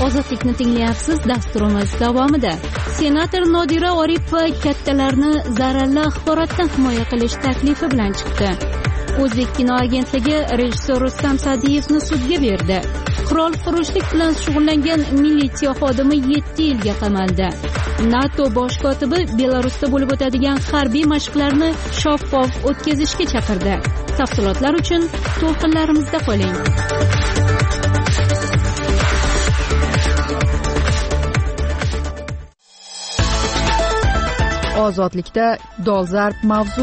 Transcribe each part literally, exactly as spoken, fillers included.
Ozodlikni tinglayapsiz. Dasturimiz davomida senator Nodira Oripova kattalarni zararli axborotdan himoya qilish taklifi bilan chiqdi. O'zbek kino agentligi rejissyor Rustam Sadiyevni sudga berdi. Qurol furushlik bilan shug'ullangan militsiya xodimi yetti yilga qamaldi. NATO bosh kotibi Belarusda bo'lib o'tadigan harbiy mashqlarni shaffof o'tkazishga chaqirdi. Tafsilotlar uchun to'lqinlarimizda qoling. Ozodlikda dolzarb mavzu.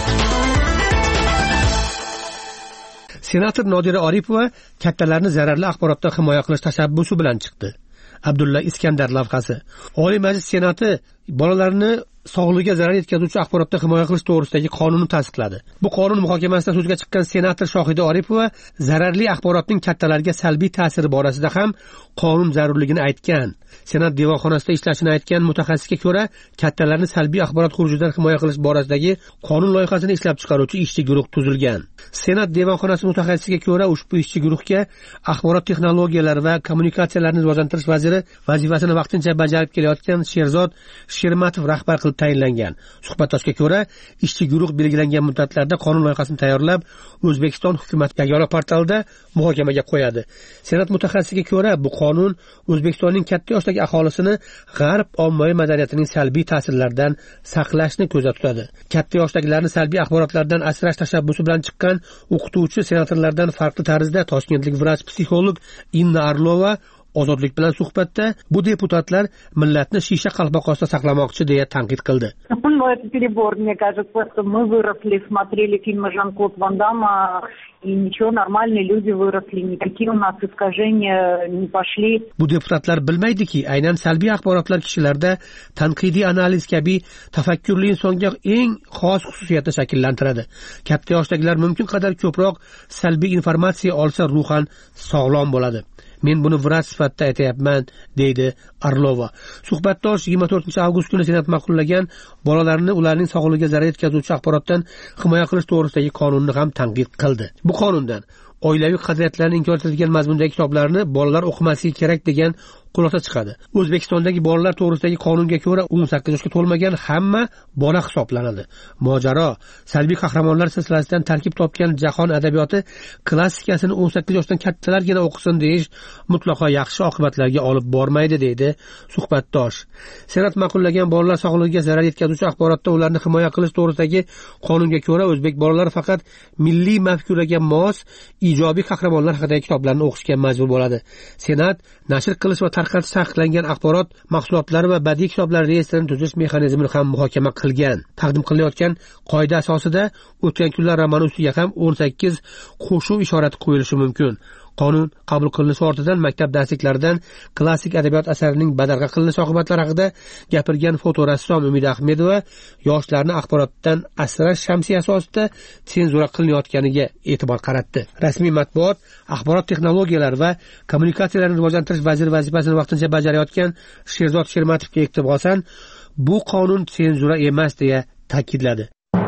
Senator Nodira Oripova kattalarni zararli axborotdan himoya qilish tashabbusi bilan chiqdi. Abdulla Iskandar lavhasi. Oliy Majlis Senati bolalarni sog'lig'iga zarar yetkazuvchi axborotdan himoya qilish to'g'risidagi qonunni tasdiqladi. Bu qonun muhokamasida so'zga chiqqan senator Shohida Oripova zararli axborotning kattalarga salbiy ta'siri borasida ham qonun zarurligini aytgan. Senat devonxonasida ishlashini aytgan mutaxassisga ko'ra, kattalarni salbiy axborot xurujidan himoya qilish borasidagi qonun loyihasini ishlab chiqaruvchi ishchi guruh tuzilgan. Senat devonxonasi mutaxassisiga ko'ra, ushbu ishchi guruhga axborot texnologiyalari va kommunikatsiyalarni rivojlantirish vaziri vazifasini vaqtincha bajarib kelayotgan Sherzod Shermatov rahbar qilib tayinlangan. Suhbatdoshga ko'ra, ishchi guruh belgilangan muddatlarda qonun loyihasini tayyorlab, O'zbekiston hukumat yagona portalida muhokamaga qo'yadi. Senat mutaxassisiga ko'ra, bu qonun O'zbekistonning katta yoshdagi aholisini g'arb ommaviy madaniyatining salbiy ta'sirlaridan saqlashni ko'zda tutadi. Katta yoshdagilarni salbiy axborotlardan asrash tashabbusi bilan chiqqan o'qituvchi senatorlardan farqli tarzda toshkentlik vrach-psixolog Inna Arlova Ozodlik bilan suhbatda bu deputatlar millatni shisha qalpoq ostida saqlamoqchi deya tanqid qildi. Ну, это перебор, мне кажется, что мы выросли, смотрели фильмы Жан-Клод Ван Дамма, и ничего, нормальные люди выросли, никакие у нас искажения не пошли. Bu deputatlar bilmaydiki, aynan salbiy axborotlar kishilarda tanqidiy analiz kabi tafakkurli insonga eng xos xususiyatni shakllantiradi. Katta yoshdagilar mumkin qadar ko'proq salbiy informatsiya olsa ruhan sog'lom bo'ladi. Men buni vrach sifatida aytayapman, deydi Arlova. Suhbatdosh yigirma to'rtinchi avgust kuni Senat ma'qullagan bolalarni ularning sog'lig'iga zarar yetkazuvchi axborotdan himoya qilish to'g'risidagi qonunni ham tanqid qildi. Bu qonundan oilaviy qadriyatlarni inkor etilgan mazmundagi kitoblarni bolalar o'qimasligi kerak degan xulosa chiqadi. O'zbekistondagi bolalar to'g'risidagi qonunga ko'ra o'n sakkiz yoshga to'lmagan hamma bola hisoblanadi. Mojaro, salbiy qahramonlar silsilasidan tarkib topgan jahon adabiyoti klassikasini o'n sakkiz yoshdan kattalargina o'qisin deyish mutlaqo yaxshi oqibatlarga olib bormaydi, deydi suhbatdosh. Senat ma'qullagan bolalar sog'lig'iga zarar yetkazuvchi axborotda ularni himoya qilish to'g'risidagi qonunga ko'ra o'zbek bolalari faqat milliy mafkuraga mos ijobiy qahramonlar haqidagi kitoblarni o'qishga majbur bo'ladi. Senat nashr qilish va tarqatish taqiqlangan axborot mahsulotlari va badiiy kitoblar reyestrini tuzish mexanizmini ham muhokama qilgan. Taqdim qilinayotgan qoida asosida o'tgan kunlar romani ustiga ham o'n sakkiz qo'shuv ishorati qo'yilishi mumkin. Qonun qabul qilinishi ortidan maktab darsliklaridan klassik adabiyot asarining badarg'a qilinishi oqibatlari haqida gapirgan fotorassom Umida Ahmedova yoshlarni axborotdan asrash shamsiya asosida senzura qilinayotganiga e'tibor qaratdi. Rasmiy matbuot axborot texnologiyalari va kommunikatsiyalarni rivojlantirish vaziri vazifasini vaqtincha bajarayotgan Sherzod Shermatovga e'tibosan, bu qonun senzura emas deya ta'kidladi.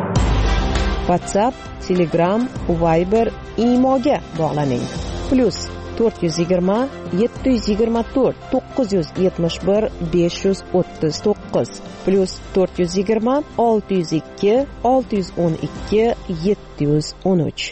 WhatsApp, Telegram, Viber, Imoga bog'laning. Plus to'rt yuz yigirma yetti yuz yigirma to'rt to'qqiz yuz yetmish bir besh yuz o'ttiz to'qqiz plus to'rt yuz yigirma olti yuz ikki olti yuz o'n ikki yetti yuz o'n uch.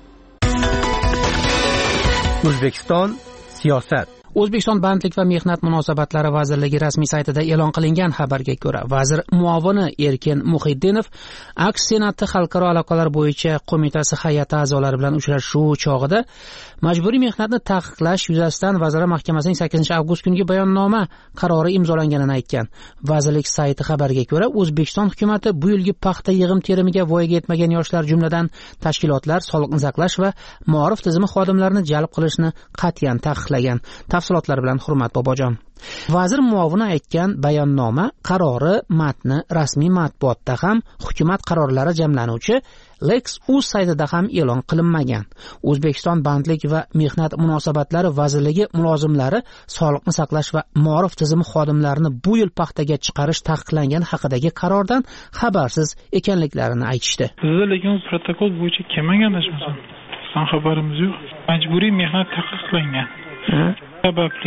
O'zbekiston siyosat. O'zbekiston bandlik va mehnat munosabatlari vazirligi rasmiy saytida e'lon qilingan xabarga ko'ra, vazir muovini Erkin Muhiddinov AQSh Senati xalqaro aloqalar bo'yicha qo'mitasi hay'ati a'zolari bilan uchrashuv chog'ida majburiy mehnatni taqiqlash yuzasidan Vazirlar Mahkamasining sakkizinchi avgust kungi bayonnoma qarori imzolanganini aytgan. Vazirlik sayti xabarga ko'ra, O'zbekiston hukumatı bu yilgi paxta yig'im terimiga voyaga yetmagan yoshlar jumladan tashkilotlar, sog'liqni saqlash va ma'rif tizimi xodimlarini jalb qilishni qat'iyan taqiqlagan. Tafsilotlar bilan Hurmat Bobojon. Vazir muovini aytgan bayonnoma qarori matni rasmiy matbuotda ham, hukumat qarorlari jamlanuvchi Lex.uz saytida ham e'lon qilinmagan. O'zbekiston bandlik va mehnat munosabatlari vazirligi mulozimlari sog'liqni saqlash va ma'rif tizimi xodimlarini bu yil paxtaga chiqarish taqiqlangan haqidagi qarordan xabarsiz ekanliklarini aytishdi. Bizda lekin protokol bo'yicha kelmagan adashmasam. Bizdan xabarimiz yo'q. Majburiy mehnat taqiqlangan. Sababli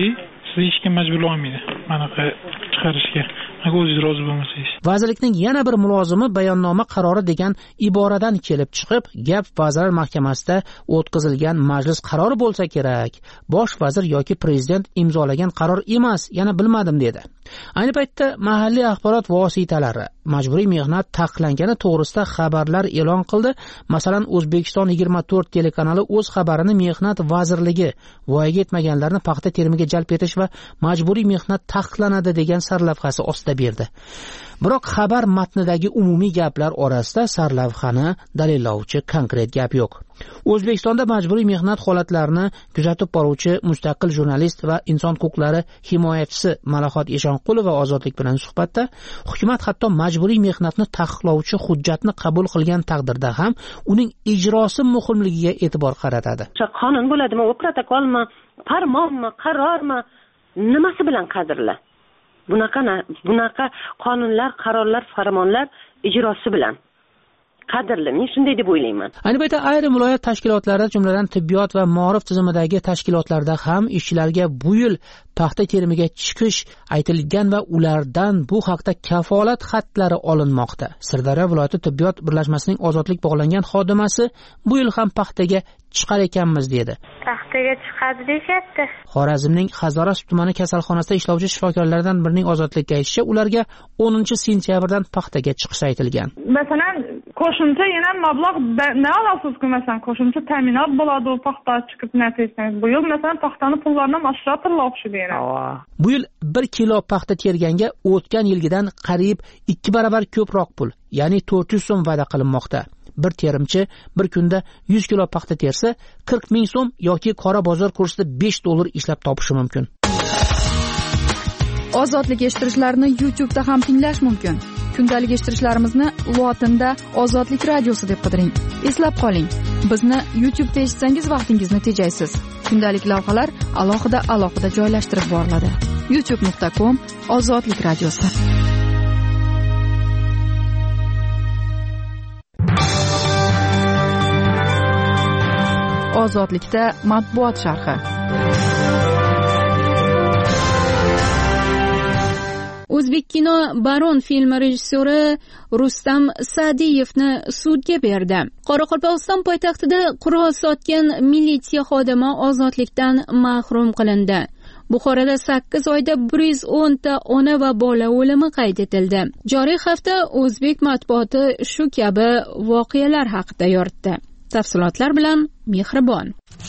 sizni hech kim majburlamaydi manaqa chiqarishga, agar o'zingiz rozi bo'lmasangiz. Vazirlikning yana bir mulozimi bayonnoma qarori degan iboradan kelib chiqib, gap Vazirlar Mahkamasida o'tkazilgan majlis qarori bo'lsa kerak. Bosh vazir yoki prezident imzolagan qaror emas, yana bilmadim dedi. Ayni paytda mahalliy axborot vositalari majburiy mehnat taqiqlangani to'g'risida xabarlar e'lon qildi. Masalan, O'zbekiston yigirma to'rt telekanali o'z xabarini Mehnat vazirligi voyaga yetmaganlarni paxta terimiga jalb etish va majburiy mehnat taqiqlanadi degan sarlavhasi ostida berdi. Biroq xabar matnidagi umumiy gaplar orasida sarlavhani dalillovchi konkret gap yo'q. O'zbekistonda majburiy mehnat holatlarini kuzatib boruvchi mustaqil jurnalist va inson huquqlari himoyachisi Malahot Eshonqulova Ozodlik bilan suhbatda hukumat hatto majburiy mehnatni taqiqlovchi hujjatni qabul qilgan taqdirda ham uning ijrosi muhimligiga e'tibor qaratadi. Qonun bo'ladimi, u protokolmi, farmonmi, qarormi, nimasi bilan qadrla? Bunaqa bunaqa qonunlar, qarorlar, farmonlar ijrosi bilan qadrli. Men shunday deb o'ylayman. Ayni paytda ayrim viloyat tashkilotlarida, jumladan tibbiyot va ma'rif tizimidagi tashkilotlarda ham ishchilarga bu yil paxta terimiga chiqish aytilgan va ulardan bu haqda kafolat xatlari olinmoqda. Sirdaryo viloyati tibbiyot birlashmasining ozodlik bog'langan xodimasi bu yil ham paxtaga chiqar ekanmiz dedi. Paxtaga chiqadi deyapti. Xorazmning Hazoras tumani kasalxonasida ishlovchi shifokorlardan birining ozodlikka aytishicha, ularga o'ninchi sentyabrdan paxtaga chiqish aytilgan. Masalan, qo'shimcha yana mablag' ne olasiz-ku, masalan, qo'shimcha ta'minot bo'ladi, paxta chiqib natijangiz. Bu yil masalan paxtani pullaridan oshira turmoqchi deydi. Bu yil bir kilo paxta terganga o'tgan yilgidan qariyb ikki barobar ko'proq pul, ya'ni to'rt yuz so'm va'da qilinmoqda. Bir terimchi bir kunda yuz kilo paxta tersa qirq ming so'm yoki qora bozor kursida besh dollar ishlab topishi mumkin. Ozodlik eshittirishlarni YouTube da ham tinglash mumkin. Kundalik eshittirishlarimizni lotinda Ozodlik radiosi deb qidiring. Eslab qoling, bizni YouTube da eshitsangiz vaqtingizni tejaysiz. Kundalik lavhalar alohida alohida joylashtirib boriladi. youtube nuqta com Ozodlik radiosi. Ozodlikda matbuot sharhi. O'zbek kino Baron filmi rejissyori Rustam Sa'diyevni sudga berdi. Qoraqalpog'iston poytaxtida qurol sotgan militsiya xodimi ozodlikdan mahrum qilindi. Buxoroda sakkiz oyda bir yuz o'n ta ona va bola o'limi qayd etildi. Joriy hafta o'zbek matbuoti shu kabi voqealar haqida yoritdi. Tafsilotlar bilan Mehribon.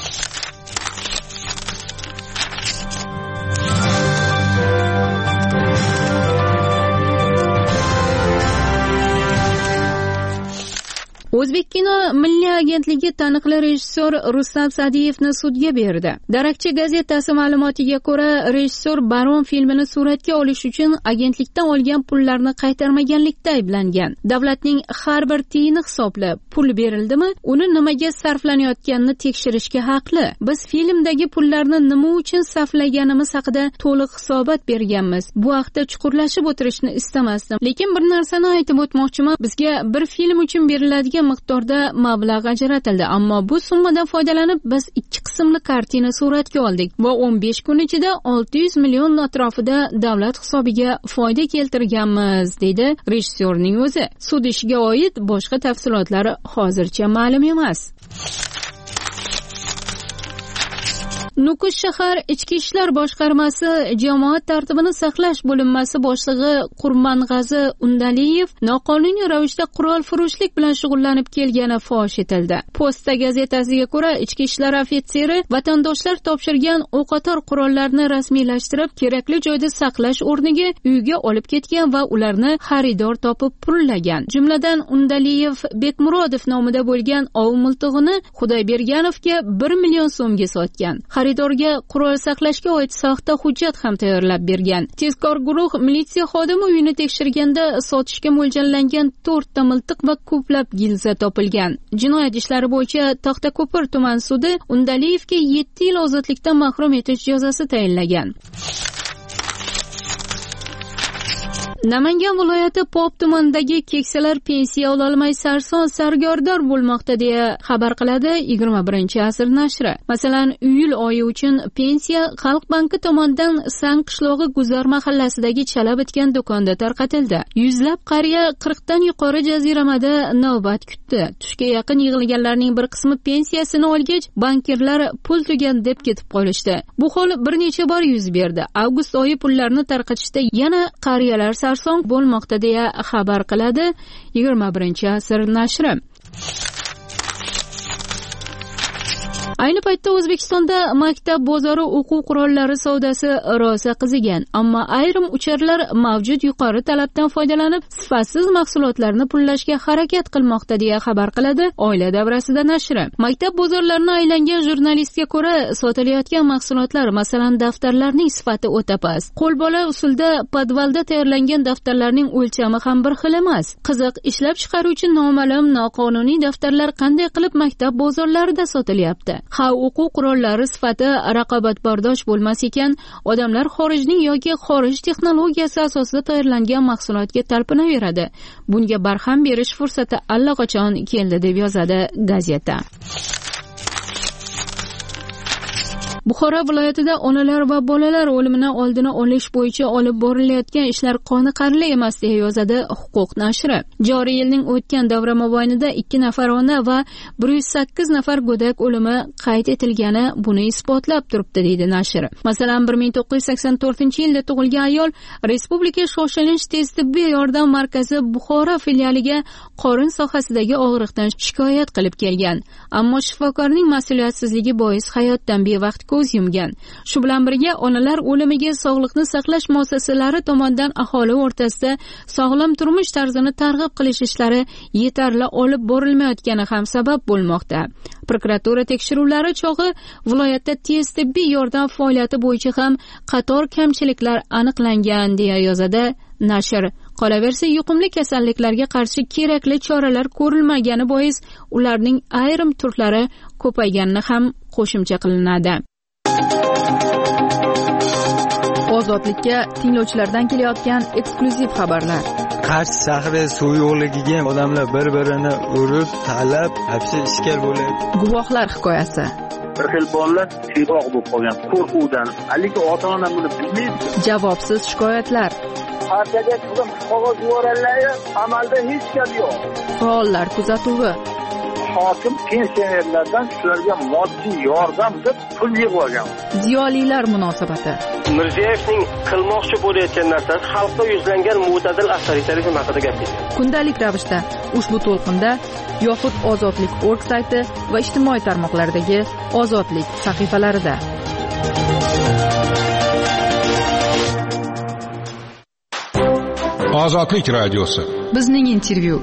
O'zbek kino milliy agentligi taniqli rejissyor Rustam Sa'diyevni sudga berdi. Darakchi gazetasi ma'lumotiga ko'ra, rejissyor Baron filmini suratga olish uchun agentlikdan olgan pullarni qaytarmaganlikda ayblangan. Davlatning har bir tiyini hisoblab pul berildimi, uni nimaga sarflanayotganini tekshirishga haqli. Biz filmdagi pullarni nima uchun sarflaganimiz haqida to'liq hisobot berganmiz. Bu haqda chuqurlashib o'tirishni istamasdim. Lekin bir narsani aytib o'tmoqchiman. Bizga bir film uchun beriladigan miqdorda mablag' ajratildi, ammo bu summadan foydalanib biz ikki qismli kartina suratga oldik va o'n besh kun ichida olti yuz million atrofida davlat hisobiga foyda keltirganmiz, dedi rejissyorning o'zi. Sud ishiga oid boshqa tafsilotlar hozircha ma'lum emas. Nukus shahar ichki ishlar boshqarmasi jamoat tartibini saqlash bo'linmasi boshlig'i Qurmang'azi Undaliyev noqonuniy ravishda qurol furushlik bilan shug'ullanib kelgani fosh etildi. Posta gazetasiga ko'ra, ichki ishlar ofitseri vatandoshlar topshirgan o'qotar qurollarni rasmiylashtirib, kerakli joyda saqlash o'rniga uyga olib ketgan va ularni xaridor topib pullagan. Jumladan Undaliyev Bekmurodov nomida bo'lgan ov miltig'ini Xudoyberganovga bir million so'mga sotgan. Xaridorga qurol saqlashga oid soxta hujjat ham tayyorlab bergan. Tezkor guruh militsiya xodimi uyini tekshirganda sotishga mo'ljallangan to'rtta miltiq va ko'plab gilza topilgan. Jinoyat ishlari bo'yicha Taxtako'pir tuman sudi Undaliyevga yetti yil ozodlikdan mahrum etish jazosi tayinlagan. Namangan viloyati Pop tumanidagi keksalar pensiya ololmay sarson sargardor bo'lmoqda deya xabar qiladi yigirma birinchi asr nashri. Masalan, iyul oyi uchun pensiya Xalq banki tomonidan San qishlog'i Guzar mahallasidagi chala bitgan do'konda tarqatildi. Yuzlab qariya qirqdan yuqori jaziramada navbat kutdi. Tushga yaqin yig'ilganlarning bir qismi pensiyasini olgach, bankirlar pul tugan deb ketib qolishdi. Bu hol bir necha bor yuz berdi. Avgust oyi pullarni tarqatishda yana qariyalar sarson bo'lmoqda deya xabar qiladi yigirma birinchi asr nashri. Ayni paytda O'zbekistonda maktab bozori o'quv qurollari savdosi rosa qizigan, ammo ayrim ucharlar mavjud yuqori talabdan foydalanib sifatsiz mahsulotlarni pullashga harakat qilmoqda deya xabar qiladi Oila davrasida nashri. Maktab bozorlarini aylangan jurnalistga ko'ra, sotilayotgan mahsulotlar, masalan, daftarlarning sifati o'ta past. Qo'lbola usulda podvalda tayyorlangan daftarlarning o'lchami ham bir xil emas. Qiziq, ishlab chiqaruvchi noma'lum noqonuniy daftarlar qanday qilib maktab bozorlarida sotilyapti? Ha, o'quv qurollari sifati raqobatbardosh bo'lmas ekan, odamlar xorijning yoki xorij texnologiyasi asosida tayyorlangan mahsulotga talpinaveradi. Bunga barham berish fursati allaqachon keldi deb yozadi gazeta. Buxoro viloyatida onalar va bolalar o'limini oldini olish bo'yicha olib borilayotgan ishlar qoniqarli emas deya yozadi Huquq nashri. Joriy yilning o'tgan davra mobaynida ikki nafar ona va bir yuz sakkiz nafar go'dak o'limi qayd etilgani buni isbotlab turibdi deydi nashr. Masalan, bir ming to'qqiz yuz sakson to'rtinchi yilda tug'ilgan ayol Respublika shoshilinch tez tibbiy yordam markazi Buxoro filialiga qorin sohasidagi og'riqdan shikoyat qilib kelgan, ammo shifokorning mas'uliyatsizligi bois hayotdan bevaqt ko'z yumgan. Shu bilan birga onalar o'limiga sog'liqni saqlash muassasalari tomonidan aholi o'rtasida sog'lom turmush tarzini targ'ib qilish ishlari yetarli olib borilmayotgani ham sabab bo'lmoqda. Prokuratura tekshiruvlari chog'i viloyatda tez tibbiy yordam faoliyati bo'yicha ham qator kamchiliklar aniqlangan deya yozadi nashr. Qolaversa, yuqumli kasalliklarga qarshi kerakli choralar ko'rilmagani bois ularning ayrim turlari ko'payganini ham qo'shimcha qilinadi. Ozodlikka tinglovchilardan kelayotgan eksklyuziv xabarlar. Qarshi shahri suv yo'qligiga odamlar bir-birini urib, talab, hapsi ishkal bo'ladi. Guvohlar hikoyasi. Bir xil bolalar tiyroq bo'lib qolgan qo'rquvdan, haligi ota-ona buni bilmaydi. Javobsiz shikoyatlar. Partiyaga chiqib qog'oz yuborganlar, amalda hech gap yo'q. Faollar kuzatuvi. Hokim pensionerlardan shularga moddiy yordam deb pul yig'ib olgan. Ziyolilar munosabati. Mirziyoyevning qilmoqchi bo'layotgan narsasi xalqqa yuzlangan mo'tadil avtoritarizm haqida gapirdi. Kundalik ravishda ushbu to'lqinda yoxud ozodlik точка org sayti va ijtimoiy tarmoqlardagi ozodlik sahifalarida. Ozodlik radiosi. Bizning intervyu.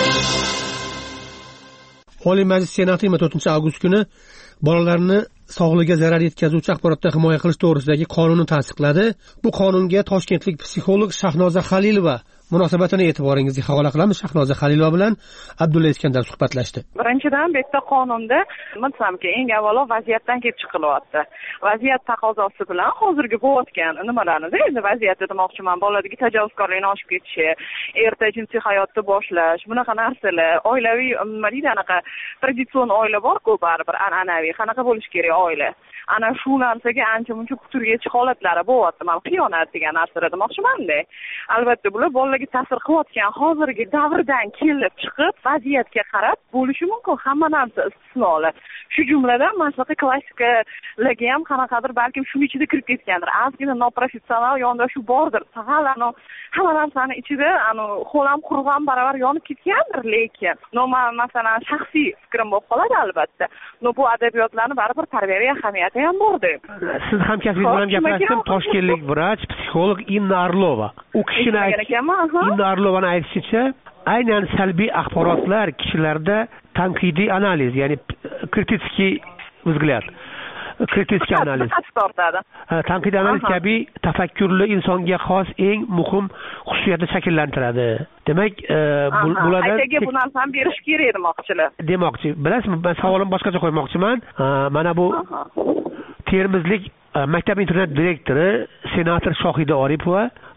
Oliy Majlis Senati yigirma to'rtinchi avgust kuni bolalarni sog'lig'iga zarar yetkazuvchi axborotdan himoya qilish to'g'risidagi qonunni tasdiqladi. Bu qonunga toshkentlik psixolog Shahnoza Xalilova munosabatini e'tiboringizga havola qilamiz. Shahnoza Xalilova bilan Abdulla Iskandar suhbatlashdi. Birinchidan, bu yerda qonunda nima desamki, eng avvalo vaziyatdan kelib chiqilyapti. Vaziyat taqozosi bilan hozirgi bo'layotgan nimalarni, endi vaziyatda demoqchiman, boladagi tajovuzkorlikni oshib ketishi, erta jinsiy hayotni boshlash, bunaqa narsalar, oilaviy nima deydi, anaqa traditsion oila bor-ku, baribir an'anaviy, qanaqa bo'lish kerak oila. Ana shu narsaga ancha-muncha puturgachi holatlari bo'lyapti. Men xiyonat degan narsalar demoqchiman-da. Albatta, bular bolalarga ta'sir qilayotgan hozirgi davrdan kelib chiqib, vaziyatga qarab bo'lishi mumkin. Hamma narsa istisnolar. Shu jumladan masalan klassikalarga ham qanaqadir balkim shu ichida kirib ketgandir. Ozgina noprofessional yondashuv bordir. Sag'alano hamma narsani ichida ani xo'lam qurg'am baravar yonib ketgandir, lekin no masalan shaxsiy fikrim bo'lib qoladi albatta. No bu adabiyotlarni baribir tarbiyaviy ahamiyati ham bordi. Siz hamkasbingiz bilan gaplashdim, toshkentlik vrach, psixolog Inna Arlova. U kishini Inna Arlovani aytishicha, aynan salbiy axborotlar kishilarda tanqidiy analiz, ya'ni kritiskiy взгляд, kritiskiy analiz, tanqidiy analiz kabi tafakkurli insonga xos eng muhim xususiyatni shakllantiradi. Demak, bularda aytaga bu narsani berish kerak demoqchilar. Demoqchi. Bilasizmi, men savolimni boshqacha qo'ymoqchiman. Mana bu Termizlik maktab internat direktori senator Shohida Oripova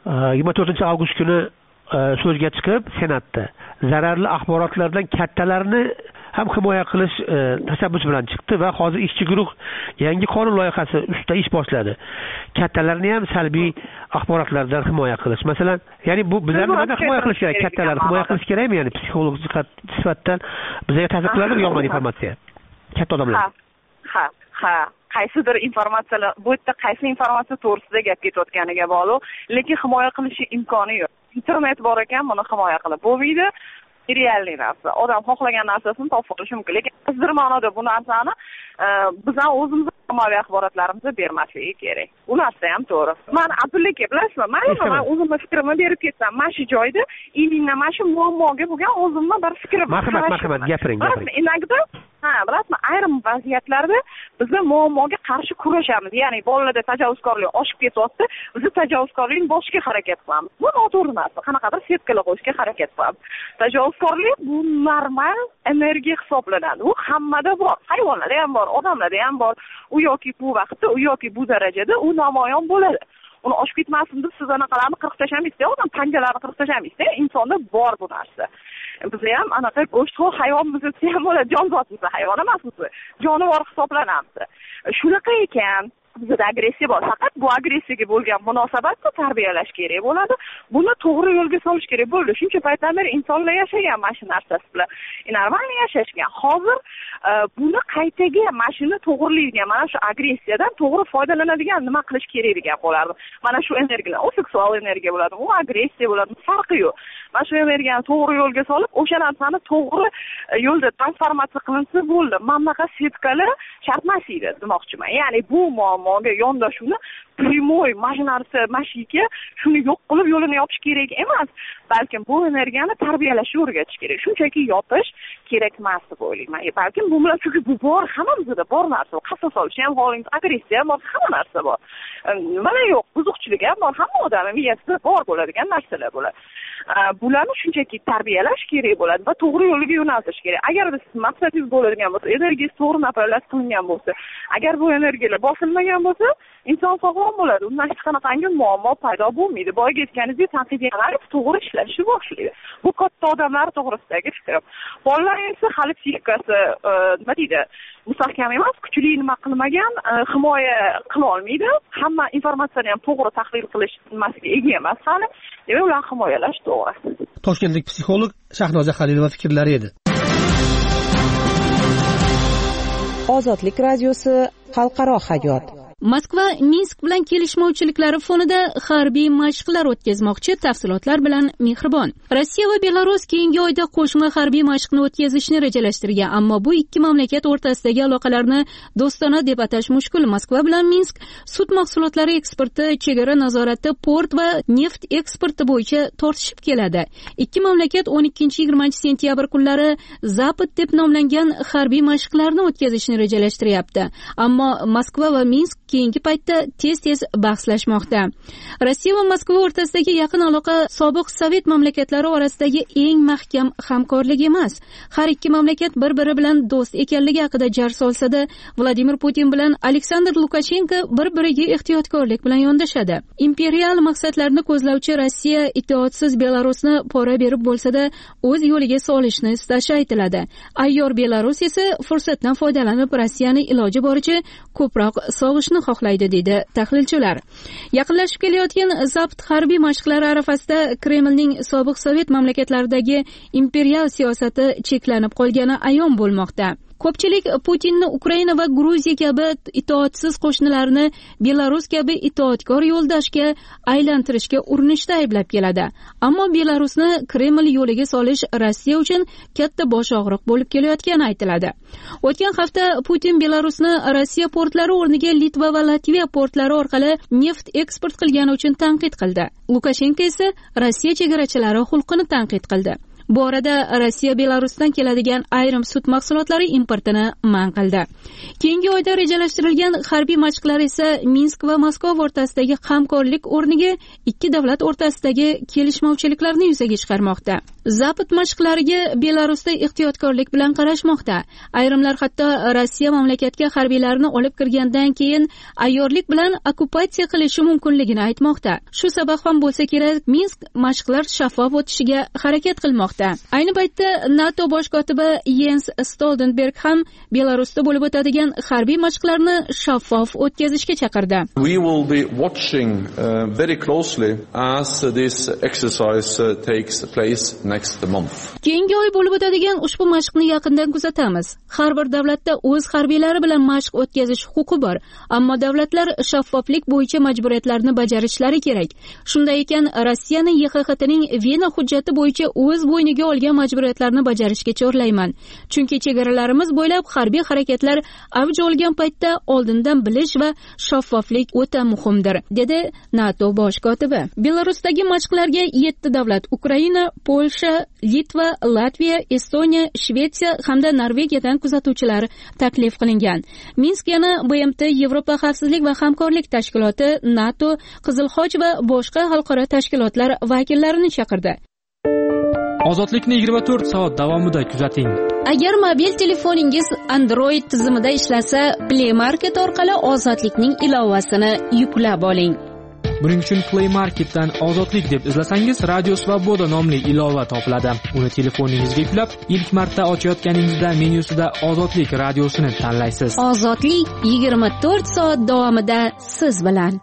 yigirma to'rtinchi avgust kuni so'zga chiqib senatda zararli axborotlardan kattalarni ham himoya qilish tashabbusi bilan chiqdi va hozir ishchi guruh yangi qonun loyihasi ustida ish boshladi. Kattalarni ham salbiy axborotlardan himoya qilish. Masalan, ya'ni bu bizlar nimadan himoya qilish kerak? Kattalarni himoya qilish kerakmi? Ya'ni psixolog sifatdan bizga ta'sir qiladimi yolg'on informatsiya? Katta odamlar. Ha, ha, ha. Qaysidir informatsiyalar, bu yerda qaysi informatsiya to'g'risida gap ketayotganiga bog'liq, lekin himoya qilish imkoni yo'q. Internet bor ekan, buni himoya qilib bo'lmaydi. Realniy narsa. Odam xohlagan narsasini topib olishi mumkin. Lekin bir ma'noda bu narsani bizdan o'zimiz ommaviy axborotlarimizni bermasligi kerak. U narsa ham to'g'ri. Men Abdullaka bilasizmi? Men o'zimni fikrimni berib ketsam, mana shu joyda ilingdan mana shu muammoga bo'lgan o'zimni bir fikrim. Marhamat, marhamat, gapiring, gapiring. Inakda, ha, bilasizmi, ayrim vaziyatlarda biz muammoga qarshi kurashamiz. Ya'ni bolalarda tajovuzkorlik oshib ketyapti, biz tajovuzkorlikni bosishga harakat qilamiz. Bu noto'g'ri narsa. Qanaqadir setkalar qo'yishga harakat qilamiz. Tajovuzkorlik bu normal energiya hisoblanadi. U hammada bor. Hayvonlarda ham bor, odamlarda ham bor. U yoki bu vaqtda, u yoki bu darajada u namoyon bo'ladi. Uni oshib ketmasin deb siz anaqalarni qirib tashlamaysiz, odam panjalarini qirib tashlamaysiz. Insonda bor bu narsa. Biz ham anaqa go'shtxo'r hayvonmiz desa ham bo'ladi, jonzotmiz, hayvon emasmiz. Jonivor hisoblanamiz. Shunaqa ekan, bizda agressiya bor. Faqat bu agressiyaga bo'lgan munosabatni tarbiyalash kerak bo'ladi. Buni to'g'ri yo'lga solish kerak bo'ldi. Shuncha paytdan beri insonlar yashagan mana shu narsasi bilan. Normalniy yashashgan. Hozir buni qaytaga mana shuni to'g'rilaydigan, mana shu agressiyadan to'g'ri foydalanadigan nima qilish kerak degan bo'lardi. Mana shu energiyalar, o seksual energiya bo'ladi, u agressiya bo'ladi, farqi yo'q. Mana shu energiyani to'g'ri yo'lga solib, o'sha narsani to'g'ri yo'lda transformatsiya qilinsa bo'ldi. Mana bunaqa setkalar shart emas edi demoqchiman. Ya'ni bu muammoga yondashuvni primoy mashinarsa mashiga shuni yo'q qilib yo'lini yopish kerak emas, balkim bu energiyani tarbiyalashga o'rgatish kerak. Shunchaki yopish kerak emas deb o'ylayman. Balkim bu bilan chunki bu bor, hammamizda bor narsa. Qasos olish ham, holingiz agressiya ham bor, hamma narsa bor. Mana yo'q, buzuqchilik ham bor, hamma odamning miyasida bor bo'ladigan narsalar bo'ladi. Bularni shunchaki tarbiyalash kerak bo'ladi va to'g'ri yo'lga yo'naltirish kerak. Agar biz maqsadingiz bo'ladigan bo'lsa, energiyangiz to'g'ri nafarlash qilingan bo'lsa, agar bu energiyalar bosilmagan bo'lsa, inson sog'lom bo'ladi. Undan hech qanaqangi muammo paydo bo'lmaydi. Boyga aytganingizdek, tanqidiylar to'g'ri ishlashni boshlaydi. Bu katta odamlar to'g'risidagi fikrim. Bolalar esa hali psixikasi nima deydi, mustahkam emas, kuchli nima qilmagan, himoya qila olmaydi. Hamma informatsiyani ham to'g'ri tahlil qilish nimasiga ega emas hali. Demak, ularni himoyalash to'g'ri. Toshkentlik psixolog Shahnoza Halilova fikrlari edi. Ozodlik radiosi xalqaro hayot. Moskva Minsk bilan kelishmovchiliklari fonida harbiy mashqlar o'tkazmoqchi. Tafsilotlar bilan Mehribon. Rossiya va Belarus keyingi oyda qo'shma harbiy mashqni o'tkazishni rejalashtirgan, ammo bu ikki mamlakat o'rtasidagi aloqalarni do'stona deb atash mushkul. Moskva bilan Minsk sut mahsulotlari eksporti, chegara nazorati, port va neft eksporti bo'yicha tortishib keladi. Ikki mamlakat o'n ikkinchi yigirmanchi sentyabr kunlari Zapad deb nomlangan harbiy mashqlarni o'tkazishni rejalashtiryapti. Ammo Moskva va Minsk keyingi paytda tez-tez bahslashmoqda. Rossiya va Moskva o'rtasidagi yaqin aloqa sobiq Sovet mamlakatlari orasidagi eng mahkam hamkorlik emas. Har ikki mamlakat bir-biri bilan do'st ekanligi haqida jar solsa-da, Vladimir Putin bilan Aleksandr Lukashenko bir-biriga ehtiyotkorlik bilan yondashadi. Imperial maqsadlarni ko'zlovchi Rossiya itoatsiz Belarusni pora berib bo'lsa-da, o'z yo'liga solishni istashi aytiladi. Ayyor Belarus esa fursatdan foydalanib Rossiyani iloji boricha ko'proq sog'ishni xohlaydi, dedi tahlilchilar. Yaqinlashib kelayotgan zabt harbiy mashqlari arafasida Kremlning sobiq Sovet mamlakatlaridagi imperial siyosati cheklanib qolgani ayon bo'lmoqda. Ko'pchilik Putinni Ukraina va Gruziya kabi itoatsiz qo'shnilarni Belarus kabi itoatkor yo'ldashga aylantirishga urinishda ayblab keladi. Ammo Belarusni Kreml yo'liga solish Rossiya uchun katta bosh og'riq bo'lib kelayotgani aytiladi. O'tgan hafta Putin Belarusni Rossiya portlari o'rniga Litva va Latviya portlari orqali neft eksport qilgani uchun tanqid qildi. Lukashenko esa Rossiya chegarachilari xulqini tanqid qildi. Bu orada Rossiya Belarusdan keladigan ayrim sut mahsulotlari importini man qildi. Keyingi oyda rejalashtirilgan harbiy mashqlar esa Minsk va Moskva o'rtasidagi hamkorlik o'rniga ikki davlat o'rtasidagi kelishmovchiliklarni yuzaga chiqarmoqda. Zapad mashqlariga Belarusda ehtiyotkorlik bilan qarashmoqda. Ayrimlar hatto Rossiya mamlakatga harbiylarni olib kirgandan keyin ayyorlik bilan okkupatsiya qilishi mumkinligini aytmoqda. Shu sabab ham bo'lsa kerak, Minsk mashqlar shaffof o'tishiga harakat qilmoqda. Ayni paytda NATO bosh kotibi Jens Stoltenberg ham Belarusda bo'lib o'tadigan harbiy mashqlarni shaffof o'tkazishga chaqirdi. We will be watching uh, very closely as this exercise uh, takes place next month. Keyingi oy bo'lib o'tadigan ushbu mashqni yaqindan kuzatamiz. Har bir davlatda o'z harbiylari bilan mashq o'tkazish huquqi bor, ammo davlatlar shaffoflik bo'yicha majburiyatlarni bajarishlari kerak. Shunday ekan, Rossiyani Y X X Tning Vena hujjati bo'yicha o'z bo'yniga olgan majburiyatlarni bajarishga chorlayman. Chunki chegaralarimiz bo'ylab harbiy harakatlar avj olgan paytda oldindan bilish va shaffoflik o'ta muhimdir, dedi NATO bosh kotibi. Belarusdagi mashqlarga yetti davlat Ukraina, Polsha, Litva, Latviya, Estoniya, Shvetsiya hamda Norvegiyadan kuzatuvchilar taklif qilingan. Minsk yana B M T, Yevropa xavfsizlik va hamkorlik tashkiloti, NATO, Qizil Xoch va boshqa xalqaro tashkilotlar vakillarini chaqirdi. Ozodlikni yigirma to'rt soat davomida kuzating. Agar mobil telefoningiz Android tizimida ishlasa, Play Market orqali Ozodlikning ilovasini yuklab oling. Buning uchun Play Marketdan Ozodlik deb izlasangiz, Radio Svoboda nomli ilova topiladi. Uni telefoningizga yuklab, ilk marta ochayotganingizda menyusida Ozodlik radiosini tanlaysiz. Ozodlik yigirma to'rt soat davomida siz bilan.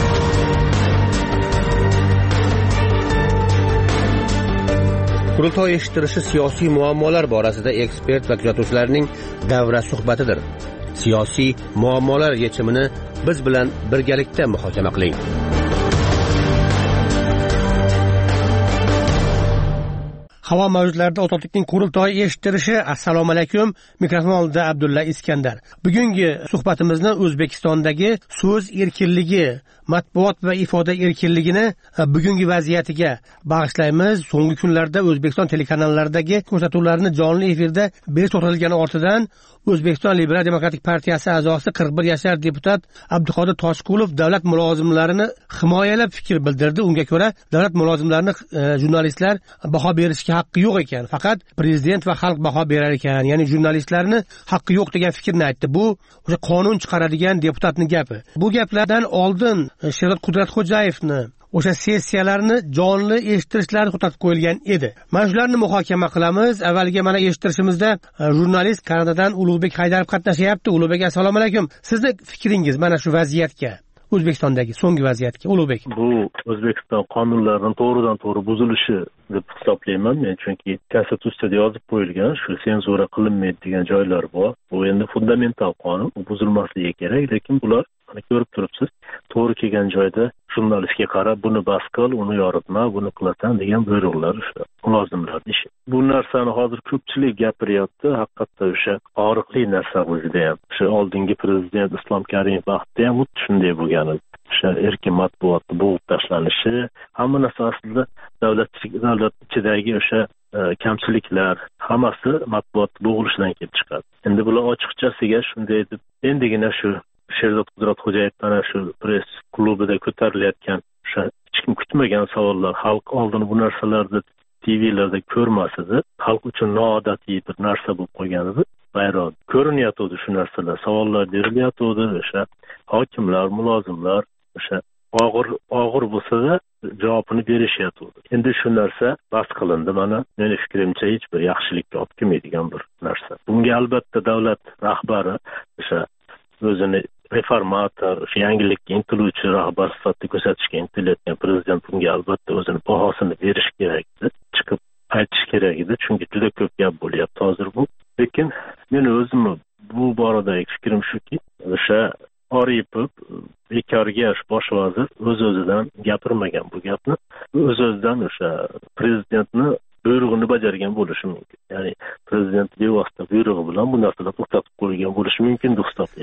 Qurultoy eshittirishi siyosiy muammolar borasida ekspert va kuzatuvchilarning davra suhbatidir. Siyosiy muammolar yechimini biz bilan birgalikda muhokama qiling. Havo mavjudlarida ozodlikning qurultoyi eshittirishi. Assalomu alaykum. Mikrofon oldida Abdulla Iskandar. Bugungi suhbatimizni O'zbekistondagi so'z erkinligi, matbuot va ifoda erkinligini bugungi vaziyatiga bag'ishlaymiz. So'nggi kunlarda O'zbekiston telekanallaridagi ko'rsatuvlarni jonli efirda berish to'xtatilgani ortidan O'zbekiston Liberal demokratik partiyasi a'zosi qirq bir yashar deputat Abduqodir Toshqulov davlat mulozimlarini himoyalab fikr bildirdi. Unga ko'ra, davlat mulozimlarini e, jurnalistlar baho berishga haqqi yo'q ekan. Faqat prezident va xalq baho berar ekan. Ya'ni jurnalistlarni haqqi yo'q degan fikrni aytdi. Bu o'sha qonun chiqaradigan deputatning gapi. Bu gaplardan oldin Sherzod Qudratxo'jayevni o'sha sessiyalarni jonli eshittirishlari to'xtatib qo'yilgan edi. Mana shularni muhokama qilamiz. Avvaliga mana eshittirishimizda jurnalist Kanadadan Ulug'bek Haydarov qatnashyapti. Ulug'bek, assalomu alaykum. Sizning fikringiz mana shu vaziyatga, O'zbekistondagi so'nggi vaziyatga, Ulug'bek? Bu O'zbekiston qonunlarining to'g'ridan to'g'ri buzilishi deb hisoblayman men, chunki konstitutsiyada yozib qo'yilgan shu senzura qilinmaydi degan joylar bor. Bu endi fundamental qonun, u buzilmasligi kerak, lekin bular mana ko'rib turibsiz, to'g'ri kelgan joyda jurnalistga qarab buni bas qil, uni yoritma, buni qilasan degan buyruqlar o'sha mulozimlar ishi. Bu narsani hozir ko'pchilik gapiryapti, haqiqatda o'sha og'riqli narsa bu juda ham. O'sha oldingi prezident Islom Karimov vaqtida ham xuddi shunday bo'lgan edi. O'sha erkin matbuotni bo'g'ib tashlanishi, hamma narsa aslida davlat davlat ichidagi o'sha e, kamchiliklar hammasi matbuotni bo'g'ilishidan kelib chiqadi. Endi bular ochiqchasiga shunday deb endigina shu Sherzod Qudratxo'jayev mana shu press klubida ko'tarilayotgan o'sha hech kim kutmagan savollar, xalq oldin bu narsalarni T V'larda ko'rmas edi, xalq uchun noodatiy bir narsa bo'lib qolgan edi. Bayroq ko'rinyapti shu narsalar, savollar berilyapti, o'sha hokimlar, mulozimlar o'sha og'ir og'ir bo'lsa-da javobini berishyapti. Endi shu narsa bas qilindi. Mana meni fikrimcha hech bir yaxshilikka olib kelmaydigan bir narsa. Bunga albatta davlat rahbari o'sha o'zini reformator, yangilikka intiluvchi rahbar sifatida ko'rsatishga intilayotgan prezident bunga albatta o'zini bahosini berish kerak edi, chiqib aytish kerak edi, chunki juda ko'p gap bo'lyapti hozir bu. Lekin meni o'zim bu boradagi fikrim shuki, o'sha Oripov bekorga bosh vazir o'z-o'zidan gapirmagan bu gapni, o'z-o'zidan o'sha prezidentni buyrug'ini bajargan bo'lishi mumkin. Ya'ni prezident bevosita buyrug'i bilan bu narsalarni to'xtatib qo'ygan bo'lishi mumkin deb hisoblayman.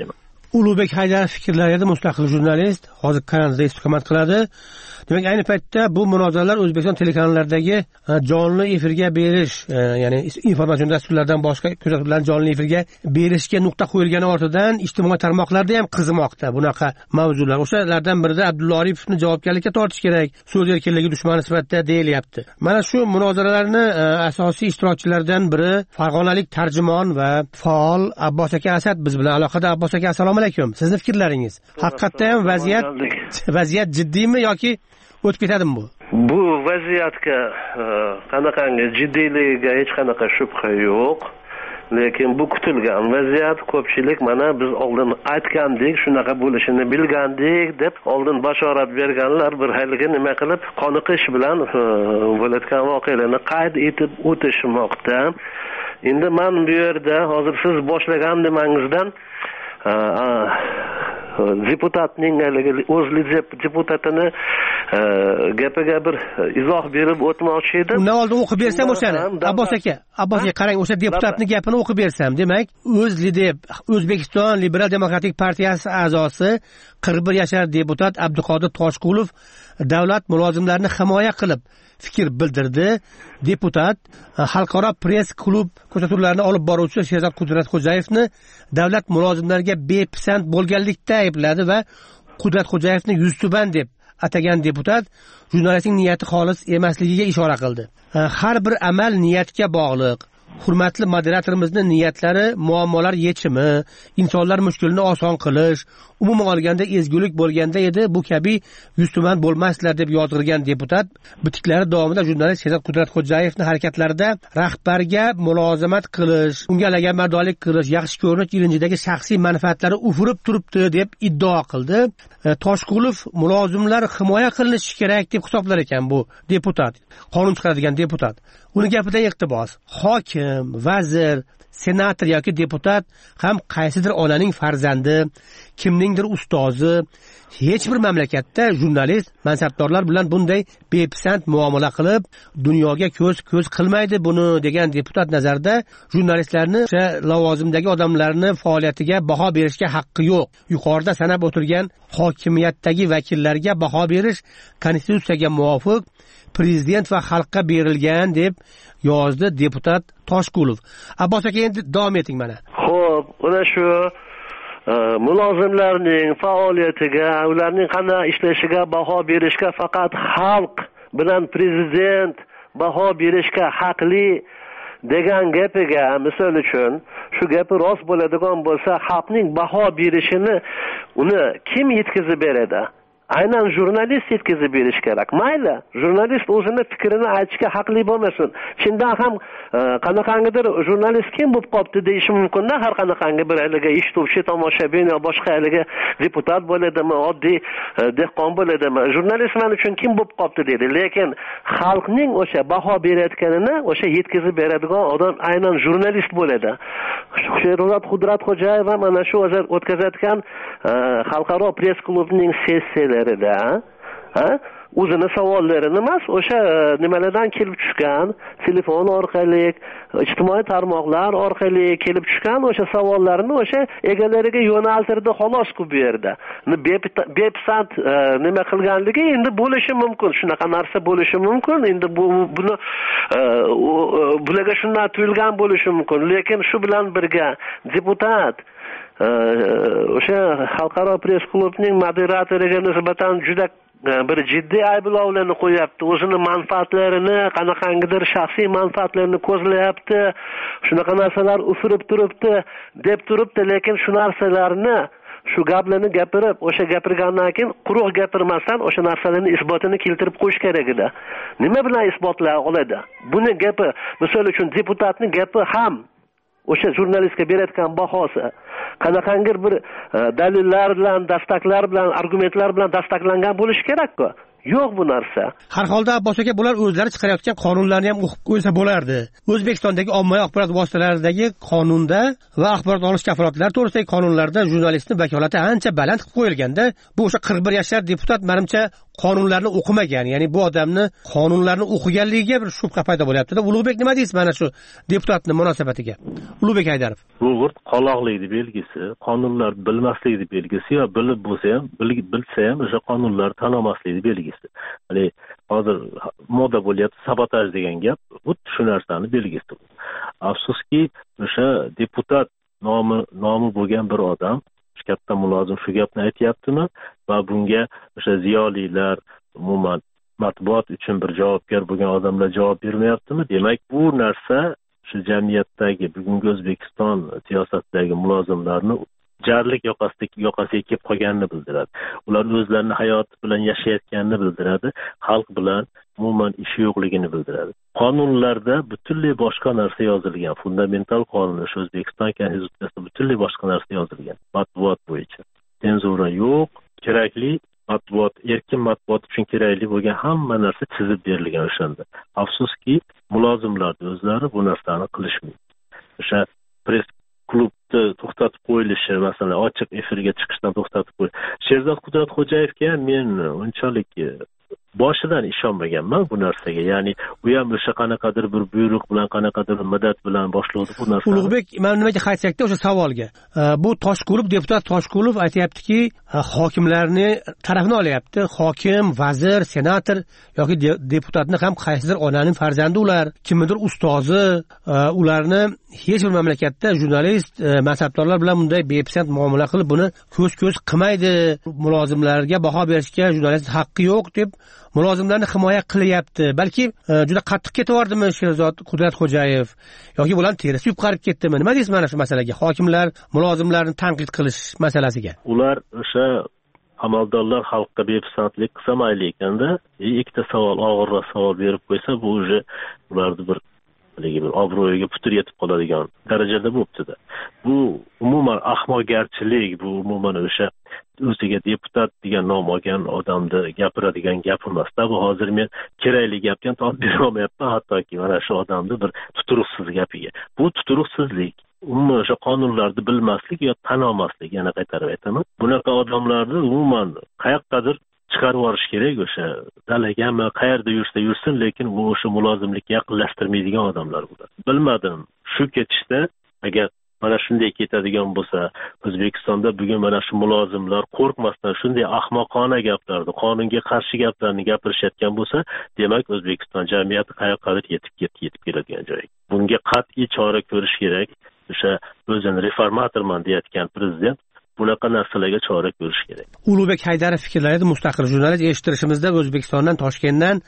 ulug'bek haydarov fikrlari mustaqil jurnalist, hozir kanalda istiqomat qiladi. Demak, ayni paytda bu munozaralar O'zbekiston telekanallardagi jonli efirga berish, ya'ni informatsion dasturlardan boshqa kuzatuvlarni jonli efirga berishga nuqta qo'yilgani ortidan ijtimoiy tarmoqlarda ham qizimoqda bunaqa mavzular. O'shalardan birida Abdulla Oripovni javobgarlikka tortish kerak, so'z erkinligi dushmani sifatida deyilyapti. Mana shu munozaralarni asosiy ishtirokchilaridan biri farg'onalik tarjimon va faol Abbos aka Asad biz bilan aloqada. Abbos aka, assalomu alaykum. Sizni fikrlaringiz? Haqiqatda ham vaziyat vaziyat jiddiymi yoki o'tib ketadimi bu? Bu vaziyatga qanaqangi jiddiyligiga hech qanaqa shubha yo'q. Lekin bu kutilgan vaziyat. Ko'pchilik mana biz oldin aytgandik, shunaqa bo'lishini bilgandik deb oldin bashorat berganlar bir haligi nima qilib qoniqish bilan bo'layotgan voqealarni qayd etib o'tishmoqda. Endi men bu yerda hozir siz boshlagan demangizdan deputatning o'zli deputatini gapiga bir izoh berib o'tmoqchi edim. Undan oldin o'qib bersam o'shani. Abbos aka, Abbos aka qarang, o'sha deputatning gapini o'qib bersam, demak, o'zli deb O'zbekiston Liberal demokratik partiyasi a'zosi qirq bir yashar deputat Abduqodir Toshqulov davlat mulozimlarini himoya qilib fikr bildirdi. Deputat xalqaro press klub ko'rsatuvlarini olib boruvchi Sherzod Qudratxo'jayevni davlat mulozimlariga bepisand bo'lganlikda aybladi va Qudratxo'jayevni yuztuban deb atagan deputat jurnalistning niyati xolis emasligiga ishora qildi. Har bir amal niyatga bog'liq. Hurmatli moderatorimizni niyatlari muammolar yechimi, insonlar mushkulini oson qilish, umuman olganda ezgulik bo'lganda edi, bu kabi yuztuman bo'lmaslar deb yozg'irgan deputat bitiklari davomida jurnalist Sherzod Qudratxo'jayevni harakatlarida rahbarga mulozamat qilish, unga laganmardonlik qilish, yaxshi ko'rinish ilinjidagi shaxsiy manfaatlari ufurib turibdi deb iddao qildi. Toshqulov mulozimlar himoya qilinishi kerak deb hisoblar ekan bu deputat, qonun chiqaradigan deputat. Uni gapida iqtibos, hokim, vazir, senator yoki deputat ham qaysidir onaning farzandi, kimningdir ustozi. Hech bir mamlakatda jurnalist mansabdorlar bilan bunday bepisand muomala qilib, dunyoga ko'z ko'z qilmaydi buni degan deputat nazarida jurnalistlarni o'sha lavozimdagi odamlarni faoliyatiga baho berishga haqqi yo'q. Yuqorida sanab o'tirgan hokimiyatdagi vakillarga baho berish konstitutsiyaga muvofiq prezident va xalqqa berilgan deb yozdi deputat Toshqulov. Abbos aka, endi davom eting mana. Xo'p, ana shu mulozimlarning faoliyatiga, ularning qanday ishlashiga baho berishga faqat xalq bilan prezident baho berishga haqli degan gapiga, misol uchun, shu gapi rost bo'ladigan bo'lsa, xalqning baho berishini uni kim yetkazib beradi? Aynan jurnalist yetkazib berish kerak. Mayli, jurnalist o'zini fikrini aytishga haqli bo'lmasin. Chindan ham qanaqangidir jurnalist kim bo'lib qolibdi deyish mumkin-da, har qanaqangi bir haliga eshituvchi, tomoshabin yo boshqa haliga deputat bo'ladimi, oddiy dehqon bo'ladimi, jurnalist men uchun kim bo'lib qolibdi dedi. Lekin xalqning o'sha baho berayotganini o'sha yetkazib beradigan odam aynan jurnalist bo'ladi. Sherzod Qudratxo'jayev mana shu o'tkazayotgan xalqaro press klubining sessiyasi ha o'zini savollarini emas, o'sha nimalardan kelib tushgan, telefon orqali, ijtimoiy tarmoqlar orqali kelib tushgan o'sha savollarni o'sha egalariga yo'naltirdi, xolos ku bu yerda. Bepisand nima qilganligi endi bo'lishi mumkin, shunaqa narsa bo'lishi mumkin. Endi bu buni bularga shunday tuyulgan bo'lishi mumkin. Lekin shu bilan birga deputat o'sha xalqaro press klubning moderatoriga nisbatan juda bir jiddiy ayblovlarni qo'yapti. O'zini manfaatlarini, qanaqangidir shaxsiy manfaatlarini ko'zlayapti. Shunaqa narsalar ufurib turibdi deb turibdi, lekin shu narsalarni, shu gaplarni gapirib, o'sha gapirgandan keyin quruq gapirmasdan o'sha narsalarning isbotini keltirib qo'yish kerak edi. Nima bilan isbotlay oladi? Buni gapi, misol uchun deputatning gapi ham o'sha jurnalistga berayotgan bahosi qanaqangi bir dalillar bilan, dastaklar bilan, argumentlar bilan dastaklangan bo'lishi kerak-ku. Yo'q bu narsa. Har holda Abbos aka, bular o'zlari chiqarayotgan qonunlarni ham o'qib qo'ysa bo'lardi. O'zbekistondagi ommaviy axborot vositalaridagi qonunda va axborot olish kafolatlari to'g'risidagi qonunlarda jurnalistning vakolati ancha baland qilib qo'yilganda, bu o'sha qirq bir yashar deputat menimcha qonunlarni o'qimagan, ya'ni bu odamni qonunlarni o'qiganligiga bir shubha paydo bo'lyapti-da. Ulug'bek nima deysiz mana shu deputatning munosabatiga? Ulug'bek Haydarov. Bu g'irt qoloqlikning belgisi, qonunlar bilmaslikning belgisi yo bilib bo'lsa ham, bilsa ham o'sha qonunlar tan olmaslikning belgisi. Ya'ni hozir moda bo'lyapti sabotaj degan gap, xuddi shu narsani belgisi. Afsuski, o'sha deputat nomi nomi bo'lgan bir odam, katta mulozim shu gapni aytyaptimi va bunga o'sha ziyolilar, umuman matbuot uchun bir javobgar bo'lgan odamlar javob bermayaptimi? Demak, bu narsa shu jamiyatdagi bugungi O'zbekiston siyosatidagi mulozimlarni jarlik yoqasiga yoqasiga kelib qolganini bildiradi. Ular o'zlarini hayoti bilan yashayotganini bildiradi, xalq bilan umuman ishi yo'qligini bildiradi. Qonunlarda butunlay boshqa narsa yozilgan. Fundamental qonun shu O'zbekiston Konstitutsiyasida butunlay boshqa narsa yozilgan. Matbuot bo'yicha senzura yo'q, kerakli matbuot, erkin matbuot uchun kerakli bo'lgan hamma narsa chizib berilgan o'shanda. Afsuski, mulozimlar o'zlari bu narsani qilishmaydi. O'sha press klubni to'xtatib qo'yilishi, masalan, ochiq efirga chiqishdan to'xtatib qo'yilishi. Sherzod Qudratxo'jayevga men unchalik boshidan ishonmaganman bu narsaga. Ya'ni u ham o'sha qanaqadir bir buyruq bilan, qanaqadir madad bilan boshlovdi bu narsani. Ulug'bek, mana nimaga qaytsakda o'sha savolga. Bu Toshqulov, deputat Toshqulov aytayaptiki, hokimlarni tarafini olyapti. Hokim, vazir, senator yoki deputatni ham qaysidir onaning farzandi ular, kimnidir ustozi, ularni hech bir mamlakatda jurnalist, mansabdorlar bilan bunday bepisand muomala qilib buni ko'z-ko'z qilmaydi. Mulozimlarga baho berishga jurnalist haqqi yo'q deb mulozimlarni himoya qilyapti. Balki juda qattiq ketavordimi Sherzod Qudratxo'jayev yoki bularni terisi yupqarib ketdimi? Nima deysiz mana shu masalaga? Hokimlar mulozimlarni tanqid qilish masalasiga. Ular o'sha amaldorlar xalqqa bepisandlik qilsa mayli ekanda, ikkita savol, og'irroq savol berib qo'ysa, bu o'zi ularni bir bir obro'yiga putur yetib qoladigan darajada bo'libdi-da. Bu umuman ahmoqgarchilik, bu umuman o'sha o'ziga deputat degan nom olgan odamni gapiradigan gap emas-da. Bu hozir men kerakli gapga ham topib bera olmayapman, hattoki mana shu odamni bir tuturuqsiz gapiga. Bu tuturuqsizlik. Umuman o'sha qonunlarni bilmaslik yo tan olmaslik, yana qaytarib aytaman. Bunaqa odamlarni umuman qayoqqadir chiqarib yuborish kerak. O'sha dalagami, qayerda yursa yursin, lekin bu o'sha mulozimlikka yaqinlashtirmaydigan odamlar bular. Bilmadim, shu ketishda agar mana shunday ketadigan bo'lsa, O'zbekistonda bugun mana shu mulozimlar qo'rqmasdan shunday ahmoqona gaplarni, qonunga qarshi gaplarni gapirishayotgan bo'lsa, demak O'zbekiston jamiyati qayoqqadir yetib yetib keladigan joy. Bunga qat'iy chora ko'rish kerak. O'sha o'zini reformatorman deyotgan prezident bunaqa narsalarga chora ko'rish kerak. Ulug'bek Haydarov fikrlarida mustaqil jurnalist eshittirishimizda O'zbekistondan Toshkentdan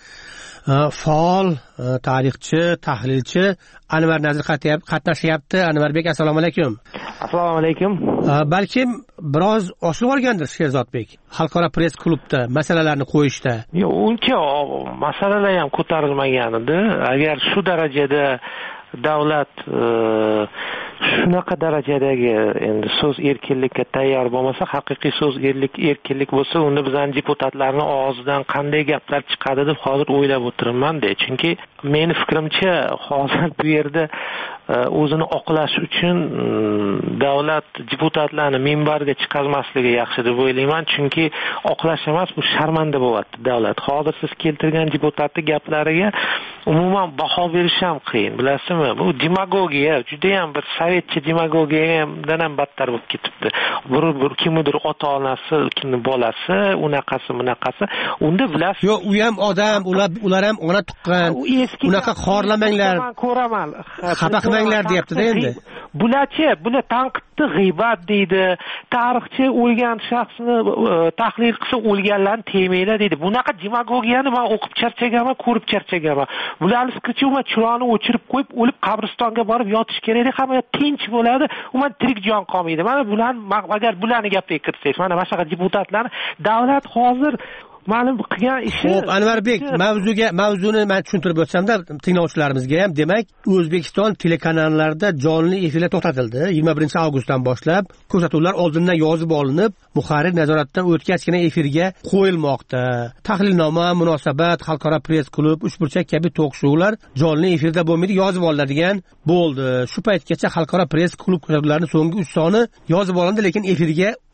faol tarixchi, tahlilchi Anvar Nazir qatnashyapti. Anvarbek, assalomu alaykum. Assalomu alaykum. Balkim biroz oshib olgandir Sherzodbek xalqaro press klubda masalalarni qo'yishda. Yo'q, uncha masalalar ham ko'tarilmagan edi. Agar shu darajada davlat shunaqa darajadagi endi so'z erkinlikka tayyor bo'lmasa, haqiqiy so'z erkinlik bo'lsa, unda bizning deputatlarning og'zidan qanday gaplar chiqadi deb hozir o'ylab o'tiribman-da. Chunki meni fikrimcha hozir bu yerda o'zini oqlash uchun davlat deputatlarni minbarga chiqarmasligi yaxshi deb o'ylayman. Chunki oqlash emas, bu sharmanda bo'lyapti davlat. Hozir siz keltirgan deputatning gaplariga umuman baho berish ham qiyin, bilasizmi? Bu demagogiya, juda ham bir sovetcha demagogiyadan ham battar bo'lib ketibdi. Bir bir kimdir ota-onasi, kimning bolasi, unaqasi, bunaqasi. Unda bilasiz, yo'q, u ham odam, ular ular ham ona tuqqan. Unaqa xorlamanglar, ko'raman. Xafa qilmanglar deyapti-da endi. Bularchi, bular tanqidni g'iybat deydi. Tarixchi o'lgan shaxsni tahlil qilsa o'lganlarni tegmanglar deydi. Bunaqa demagogiyani men o'qib charchaganman, ko'rib charchaganman. Bularning fikricha umuman chiroqni o'chirib qo'yib, o'lib qabristonga borib yotish kerak, hamma tinch bo'ladi, umuman tirik jon qolmaydi. Mana bularni agar bularni gapiga kirsangiz, mana mana shunaqa deputatlarni davlat hozir ma'lum qilgan ishi. Xo'p, Anvarbek, mavzuga mavzuni men tushuntirib o'tsam-da tinglovchilarimizga ham, demak, O'zbekiston telekanallarida jonli efirlar to'xtatildi. yigirma birinchi avgustdan boshlab ko'rsatuvlar oldindan yozib olinib, muharrir nazoratdan o'tkazgina efirga qo'yilmoqda. Tahlilnoma, munosabat, xalqaro press klub, uchburchak kabi tok-shoular jonli efirda bo'lmaydi, yozib olinadigan bo'ldi. Shu paytgacha xalqaro press klub ko'rsatuvlarining so'nggi uch soni yozib olindi, lekin efirga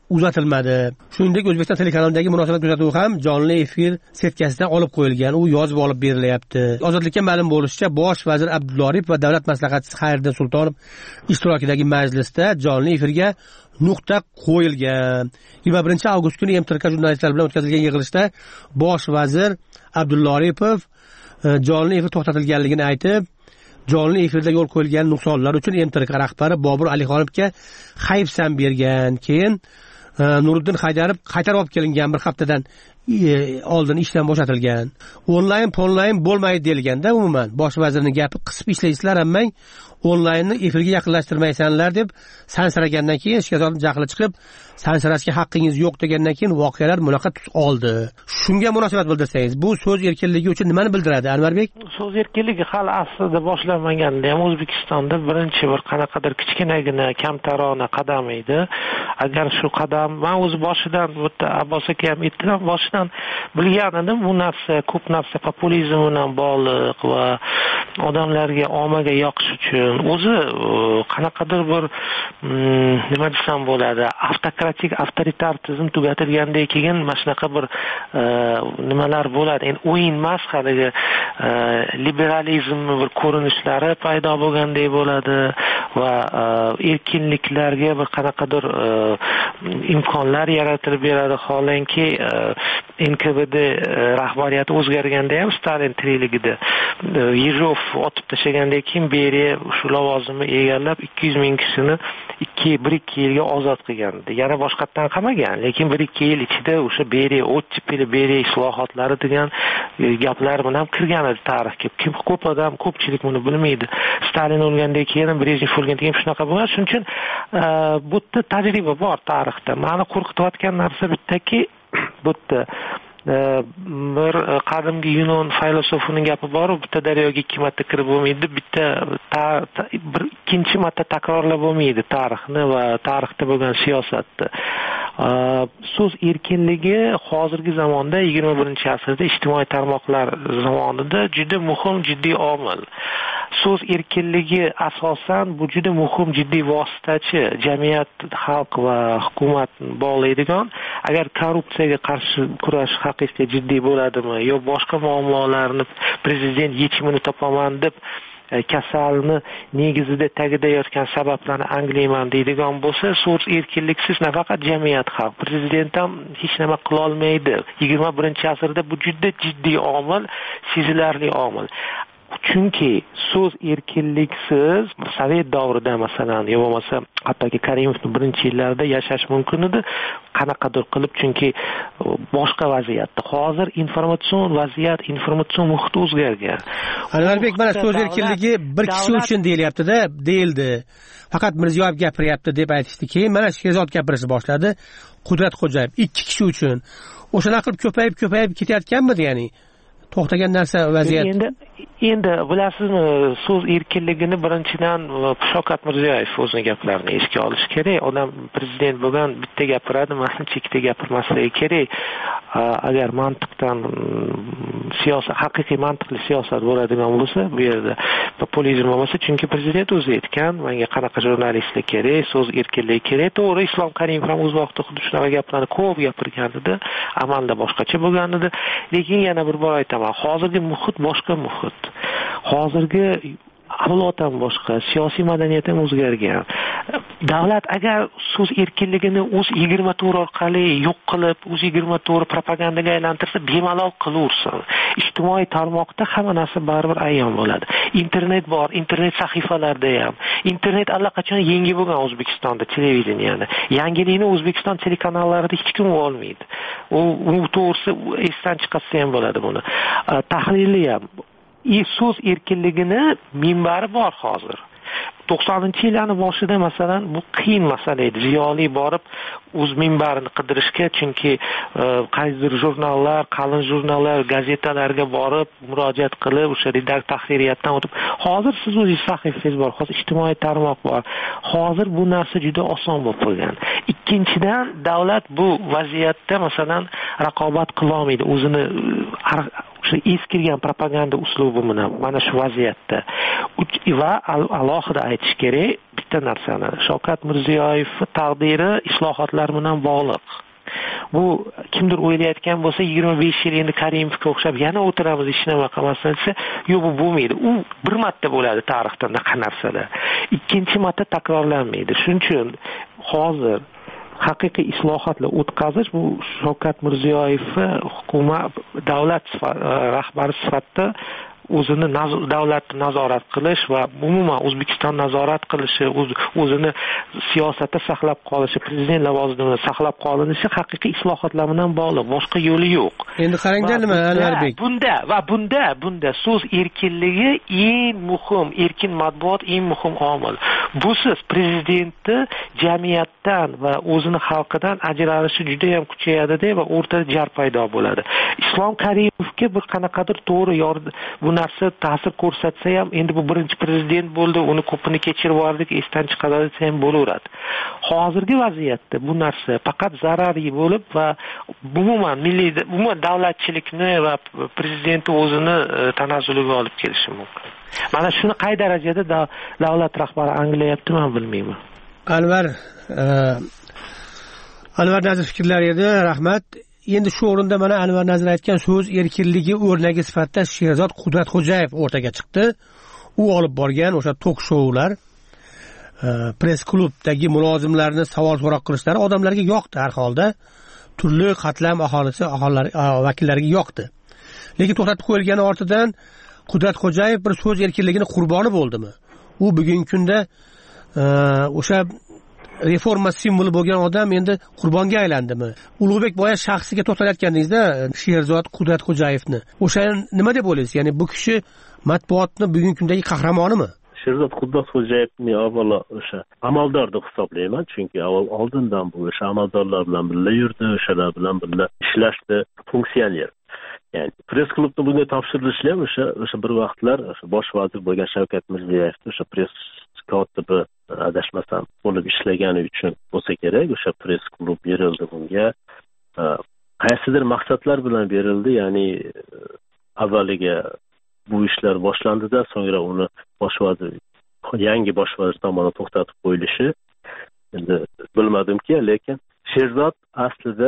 uzatilmadi. Shuningdek, O'zbekiston telekanalidagi munosabat kuzatuvi ham jonli efir setkasidan olib qo'yilgan, u yozib olib berilyapti. Ozodlikka ma'lum bo'lishicha, bosh vazir Abdulla Oripov va davlat maslahatchisi Xayriddin Sultonov ishtirokidagi majlisda jonli efirga nuqta qo'yilgan. yigirma birinchi avgust kuni M T R K jurnalistlar bilan o'tkazilgan yig'ilishda bosh vazir Abdulla Oripov jonli efir to'xtatilganligini aytib, jonli efirda yo'l qo'yilgan nuqsonlar uchun M T R K rahbari Bobur Alixonovga hayfsan bergan. Keyin Nuriddin Haydarov qaytarib olib kelingan, bir haftadan oldin ishdan bo'shatilgan. Onlayn onlayn bo'lmaydi deilganda, umuman bosh vazirning gapi qisib ishlaysizlar, ammang onlaynni efirga yaqinlashtirmaysanlar deb sansiragandan keyin ishga jahli chiqib, sansirashga haqqingiz yo'q degandan keyin voqealar bunaqa tus oldi. Shunga munosabat bildirsangiz, bu so'z erkinligi uchun nimani bildiradi, Anvarbek? So'z erkinligi hali aslida boshlanmaganda ham O'zbekistonda birinchi bir qanaqadir kichkinagina kamtarona qadam edi. Agar shu qadam, men o'z boshidan bitta Abbos aka ham aytdilar, boshidan bilgan edim, bu narsa ko'p narsa populizm bilan bog'liq va odamlarga ommaga yoqish uchun o'zi qanaqadir bir nima desam bo'ladi, avtokratik avtoritar tizim tugatilgandan keyin mana shunaqa bir nimalar bo'ladi. Endi o'yin emas, haligi liberalizm bir ko'rinishlari paydo bo'lgandek bo'ladi va erkinliklarga bir qanaqadir imkonlar yaratib beradi. Holanki N K B D rahbariyati o'zgarganda ham Stalin tirikligida Yezhov otib tashlagandan keyin Beriya shu lavozimni egallab ikki yuz ming kishini ikki bir ikki yilga ozod qilgandi. Yana boshqatdan qamagan, lekin bir ikki yil ichida o'sha Beriya ottipili Beriya islohotlari degan gaplar bilan kirgan edi tarixga. Kim ko'p odam, ko'pchilik buni bilmaydi. Stalin o'lgandan keyin, Brejnev o'lgandan keyin shunaqa bo'lgan. Shuning uchun bu yerda tajriba bor tarixda. Meni qo'rqitayotgan narsa bittaki, bu yerda bir qadimgi Yunon filosofining gapi bor, bitta daryoga ikki marta kirib bo'lmaydi, bitta bir ikkinchi marta takrorlab bo'lmaydi tarixni va tarixda bo'lgan siyosatni. So'z erkinligi hozirgi zamonda yigirma birinchi asrda ijtimoiy tarmoqlar zamonida juda muhim jiddiy omil. So'z erkinligi asosan bu juda muhim jiddiy vositachi, jamiyat, xalq va hukumat bog'laydigan. Agar korrupsiyaga qarshi kurash haqiqiy jiddiy bo'ladimi yo boshqa muammolarni prezident yechimini topaman deb kasalni negizida tagida yotgan sabablarni anglayman deydigan bo'lsa, so'z erkinliksiz nafaqat jamiyat, xalq, prezident ham hech nima qila olmaydi. yigirma birinchi asrda bu juda jiddiy omil, sezilarli omil. Chunki so'z erkinliksiz Sovet davrida masalan, yo bo'lmasa hattoki Karimovning birinchi yillarida yashash mumkin edi, qanaqadir qilib, chunki boshqa vaziyatda. Hozir informatsion vaziyat, informatsion muhit o'zgargan. Anvarbek, mana so'z erkinligi bir kishi uchun deyilyapti-da, deyildi. Faqat Mirziyoyev gapiryapti deb aytishdi. Keyin mana Sherzod gapirishni boshladi. Qudrat Xo'jayev ikki kishi uchun. O'shana qilib ko'payib ko'payib ketayotganmi, ya'ni to'xtagan narsa vaziyat. Endi endi bilasizmi, so'z erkinligini birinchidan Shavkat Mirziyoyev o'zining gaplarini esga olish kerak. Odam prezident bo'lgan, bitta gapiradi, masalan, ikkita gapirmasligi kerak. Agar mantiqdan siyosat, haqiqiy mantiqli siyosat bo'ladigan bo'lsa, bu yerda populizm bo'lmasa, chunki prezident o'zi aytgan, menga qanaqa jurnalistlik kerak, so'z erkinligi kerak. To'g'ri, Islom Karimov ham o'z vaqtida xuddi shunaqa gaplarni ko'p gapirgan edi, amalda boshqacha bo'lgan edi. Lekin yana bir bor aytaman, hozirgi muhit boshqa muhit. Hozirgi avlod ham boshqa, siyosiy madaniyat ham o'zgargan. Davlat agar so'z erkinligini o'z yigirma to'rt orqali yo'q qilib, o'z yigirma to'rt propagandaga aylantirsa, bemalol qilaversin. Ijtimoiy tarmoqda hamma narsa baribir ayon bo'ladi. Internet bor, internet sahifalarida ham. Internet allaqachon yangi bo'lgan O'zbekistonda televideniyani. Yangilikni O'zbekiston telekanallarida hech kim olmaydi. U u to'g'risi esdan chiqarsa ham bo'ladi buni. Tahlili ham so'z erkinligini minbari bor hozir. to'qsoninchi yillarning boshida masalan bu qiyin masala edi. Ziyoli borib o'z minbarini qidirishga, chunki qaysidir jurnallar, qalin jurnallar, gazetalarga borib murojaat qilib, o'sha redaktor tahririyatdan o'tib, hozir siz o'zingiz sahifangiz bor, hozir ijtimoiy tarmoq bor. Hozir bu narsa juda oson bo'lib qolgan. Ikkinchidan, davlat bu vaziyatda masalan raqobat qila olmaydi. O'zini shu eskirgan propaganda uslubi bilan mana shu vaziyatda va alohida aytish kerak, bitta bitta narsani, Shavkat Mirziyoyevning taqdiri islohotlar bilan bog'liq. Bu kimdir o'ylayotgan bo'lsa yigirma besh yil endi Karimovga o'xshab yana o'tiramiz hech nima qilmasdan desa, yo'q, bu bo'lmaydi. U bir marta bo'ladi tarixda bunaqa narsalar. Ikkinchi marta takrorlanmaydi. Shuning uchun hozir haqiqiy islohotlar o'tkazish bu Shavkat Mirziyoyevni hukumat davlat rahbari sifatida o'zini davlatni nazorat qilish va umuman O'zbekiston nazorat qilishi, o'zini siyosatda saqlab qolishi, prezident lavozimini saqlab qolinishi haqiqiy islohotlar bilan bog'liq, boshqa yo'li yo'q. Endi qarangda nima Anvarbek? Bunda va bunda bunda so'z erkinligi eng muhim, erkin matbuot eng muhim omil. Busiz prezidentni jamiyatdan va o'zini xalqidan ajralishi juda ham kuchayadi va o'rtada jar paydo bo'ladi. Islom Karimovga bir qanaqadir to'g'ri yordam bu narsa ta'sir ko'rsatsa ham, endi bu birinchi prezident bo'ldi, uni ko'pini kechirib yubordik, esdan chiqadi desa ham bo'laveradi. Hozirgi vaziyatda bu narsa faqat zararli bo'lib va umuman milliy umuman davlatchilikni va prezidentni o'zini tanazzuliga olib kelishi mumkin. Mana shuni qay darajada davlat rahbari anglayapti, men bilmayman. Anvar Anvar Nazir fikrlari edi, rahmat. Endi shu o'rinda mana Anvar Nazir aytgan so'z erkinligi o'rnagi sifatida Sherzod Qudratxo'jayev o'rtaga chiqdi. U olib borgan o'sha tok shoular, press klubdagi mulozimlarni savol so'roq qilishlari odamlarga yoqdi har holda. Turli qatlam aholisi aholilar vakillariga yoqdi. Lekin to'xtatib qo'yilgani ortidan Qudratxo'jayev bir so'z erkinligining qurboni bo'ldimi? U bugungi kunda o'sha reforma simvoli bo'lgan odam endi qurbonga aylandimi? Ulug'bek boya shaxsiga to'xtalayotganingizda Sherzod Qudratxo'jayevni o'sha nima deb o'ylaysiz? Ya'ni bu kishi matbuotning bugungi kundagi qahramonimi? Sherzod Qudratxo'jayevni avvalo o'sha amaldor deb hisoblayman, chunki avval oldindan bu o'sha amaldorlar bilan birga yurdi, o'shalar bilan birga ishlashdi, funksioner. Ya'ni press klubni bunga topshirishi ham o'sha o'sha bir vaqtlar o'sha bosh vazir bo'lgan Shavkat Mirziyoyev o'sha press kotibi adashmasam bo'lib ishlagani uchun bo'lsa kerak, o'sha press klub berildi bunga. Qaysidir maqsadlar bilan berildi, ya'ni avvaliga bu ishlar boshlandida, so'ngra uni bosh vazir yangi bosh vazir tomonidan to'xtatib qo'yilishi endi bilmadimki, lekin Sherzod aslida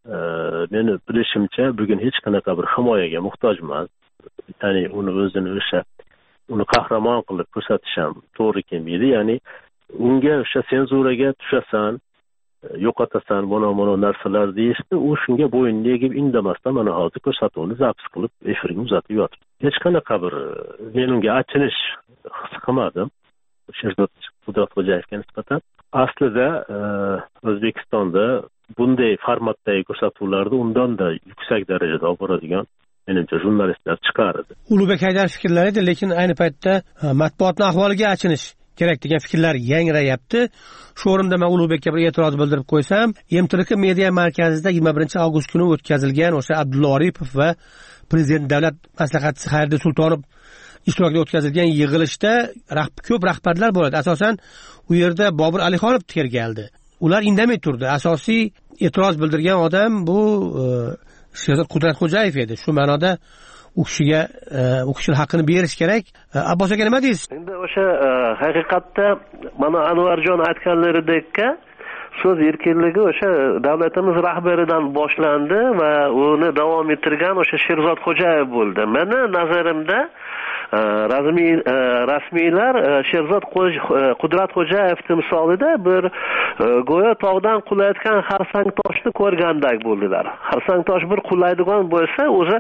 meni bilishimcha bugun hech qanaqa bir himoyaga muhtoj emas. Ya'ni uni o'zini o'sha uni qahramon qilib ko'rsatish ham to'g'ri kelmaydi. Ya'ni unga o'sha senzuraga tushasan, yo'qotasan, mana-mana narsalar deyishdi, u shunga bo'yinni egib indamasdan mana hozir ko'rsatuvni zapis qilib efirga uzatib yotibdi. Hech qanaqa bir men unga achinish his qilmadim Sherzod Qudratxo'jayevga nisbatan. Aslida O'zbekistonda bunday formatdagi ko'rsatuvlarda undan da yuksak darajada olib boradigan menimcha jurnalistlar chiqar edi. Ulug'bek Haydar fikrlari edi, lekin ayni paytda matbuotning ahvoliga achinish kerak degan fikrlar yangrayapti. Shu o'rinda men Ulug'bekka bir e'tiroz bildirib qo'ysam, M T R K media markazida yigirma birinchi avgust kuni o'tkazilgan o'sha Abdulla Oripov va prezident davlat maslahatchisi Xayriddin Sultonov ishtirokida o'tkazilgan yig'ilishda ko'p rahbarlar bo'ladi. Asosan u yerda Bobur Alixonov tergaldi. Ular indamay turdi. Asosiy e'tiroz bildirgan odam bu Sherzod Qudratxo'jayev edi. Shu ma'noda u kishiga u kishining haqqini berish kerak. Abbos aka nima deysiz? Endi o'sha haqiqatda mana Anvarjon aytganlaridek so'z erkinligi o'sha davlatimiz rahbaridan boshlandi va uni davom ettirgan o'sha Sherzod Xo'jayev bo'ldi. Meni nazarimda rasmiy rasmiylar Sherzod Qudratxo'jayev timsolida bir go'yo tog'dan qulayotgan xarsang toshni ko'rgandek bo'ldilar. Xarsang tosh bir qulaydigan bo'lsa, o'zi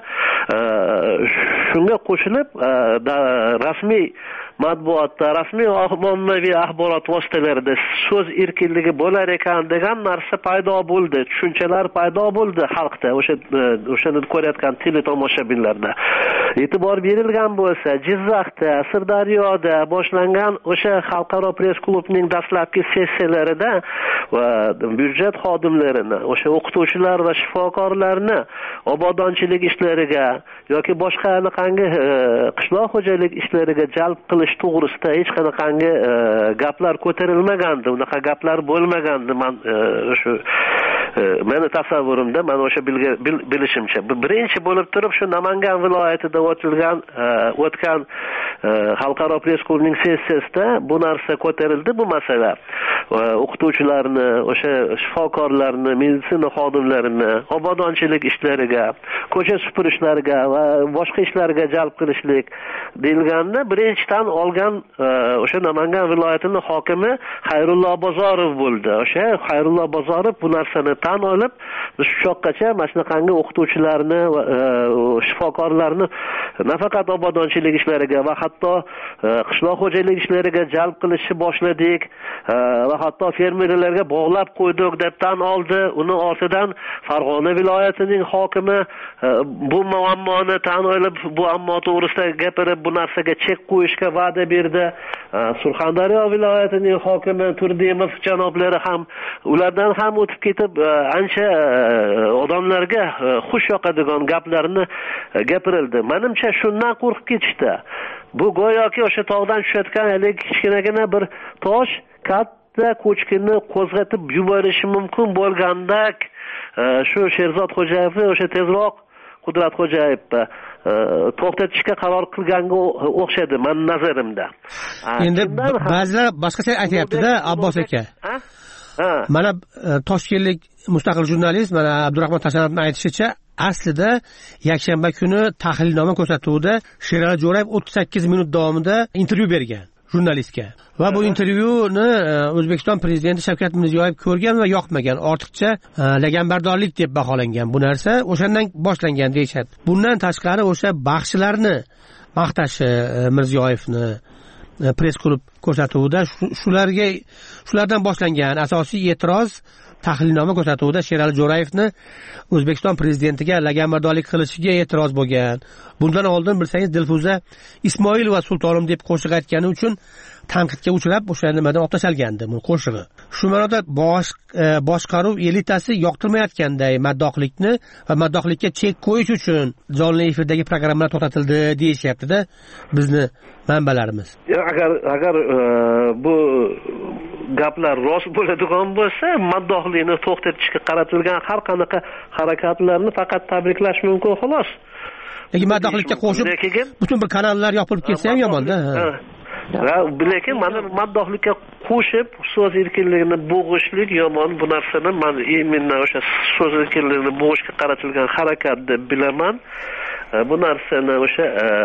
shunga qo'shilib rasmiy matbuotda, rasmiy ommaviy axborot vositalarida so'z erkinligi bo'lar ekan degan narsa paydo bo'ldi, tushunchalar paydo bo'ldi xalqda, o'sha o'shani ko'rayotgan teletomoshabinlarda. E'tibor berilgan bo'lsa, Jizzaxda, Sirdaryoda boshlangan o'sha xalqaro press klubning dastlabki sessiyalarida va byudjet xodimlarini, o'sha o'qituvchilar va shifokorlarni obodonchilik ishlariga yoki boshqa anaqangi qishloq xo'jalik ishlariga jalb qilish to'g'risida hech qanaqangi gaplar ko'tarilmagandi, unaqa gaplar bo'lmagandi. Men shu meni tasavvurimda, mana o'sha bilishimcha, birinchi bo'lib turib shu Namangan viloyatida o'tilgan o'tgan xalqaro press klubning sessiyasida bu narsa ko'tarildi, bu masala. O'qituvchilarni, o'sha shifokorlarni, meditsina xodimlarini obodonchilik ishlariga, ko'cha supurishlariga va boshqa ishlarga jalb qilishlik deyilganda birinchidan olgan o'sha Namangan viloyatining hokimi Xayrullo Bozorov bo'ldi. O'sha Xayrullo Bozorov bu narsani tan olib, shu choqqacha mana shunaqangi o'qituvchilarni va shifokorlarni nafaqat obodonchilik ishlariga va hatto qishloq xo'jalik ishlariga jalb qilishni boshladik va hatto fermerlarga bog'lab qo'ydik deb tan oldi. Uni ortidan Farg'ona viloyatining hokimi bu muammoni tan olib, bu ammo to'g'risida gapirib, bu narsaga chek qo'yishga va'da berdi. Surxondaryo viloyatining hokimi Turdimov janoblari ham ulardan ham o'tib ketib, ancha odamlarga xush yoqadigan gaplarni gapirildi. Menimcha shundan qo'rqib ketishdi. Bu go'yoki o'sha tog'dan tushayotgan hali kichkinagina bir tosh katta ko'chkini qo'zg'atib yuborishi mumkin bo'lgandak, shu Sherzod Xo'jayevni o'sha tezroq Qudrat Xo'jayev to'xtatishga qaror qilganga o'xshadi men nazarimda. Endi ba'zilar boshqacha aytayapti-da, Abbos aka. Mana toshkentlik mustaqil jurnalist mana Abdurahmon Tashanovning aytishicha, aslida yakshanba kuni tahlilnoma ko'rsatuvida Sherali Jo'rayev o'ttiz sakkiz minut davomida intervyu bergan jurnalistga. Va bu intervyuni O'zbekiston prezidenti Shavkat Mirziyoyev ko'rgan va yoqmagan, ortiqcha laganbardorlik deb baholangan. Bu narsa o'shandan boshlangan deyshadi. Bundan tashqari o'sha baxshilarni maqtashi Mirziyoyevni press klub ko'rsatuvida shularga shulardan boshlangan asosiy e'tiroz tahlilnoma ko'rsatuvida Sherali Jo'rayevni O'zbekiston prezidentiga laganbardorlik qilishiga e'tiroz bo'lgan. Bundan oldin bilsangiz Dilfuza Ismoilova Sultonim deb qo'shiq aytgani uchun tanqidga uchrab, o'sha nimadan olib tashlangandi bu qo'shig'i. Shu ma'noda bosh boshqaruv elitasi yoqtirmayotganday maddohlikni va maddohlikka chek qo'yish uchun jonli efirdagi programmalar to'xtatildi deyishyapti-da bizni manbalarimiz. Agar agar bu gaplar rost bo'ladigan bo'lsa, maddohlikni to'xtatishga qaratilgan har qanaqa harakatlarni faqat tabriklash mumkin xolos. Lekin maddohlikka qo'shib butun bir kanallar yopilib ketsa ham yomon-da. Lekin mana maddohlikka qo'shib so'z erkinligini bo'g'ishlik yomon. Bu narsani men именно o'sha so'z erkinligini bo'g'ishga qaratilgan harakat deb bilaman. Bu narsani o'sha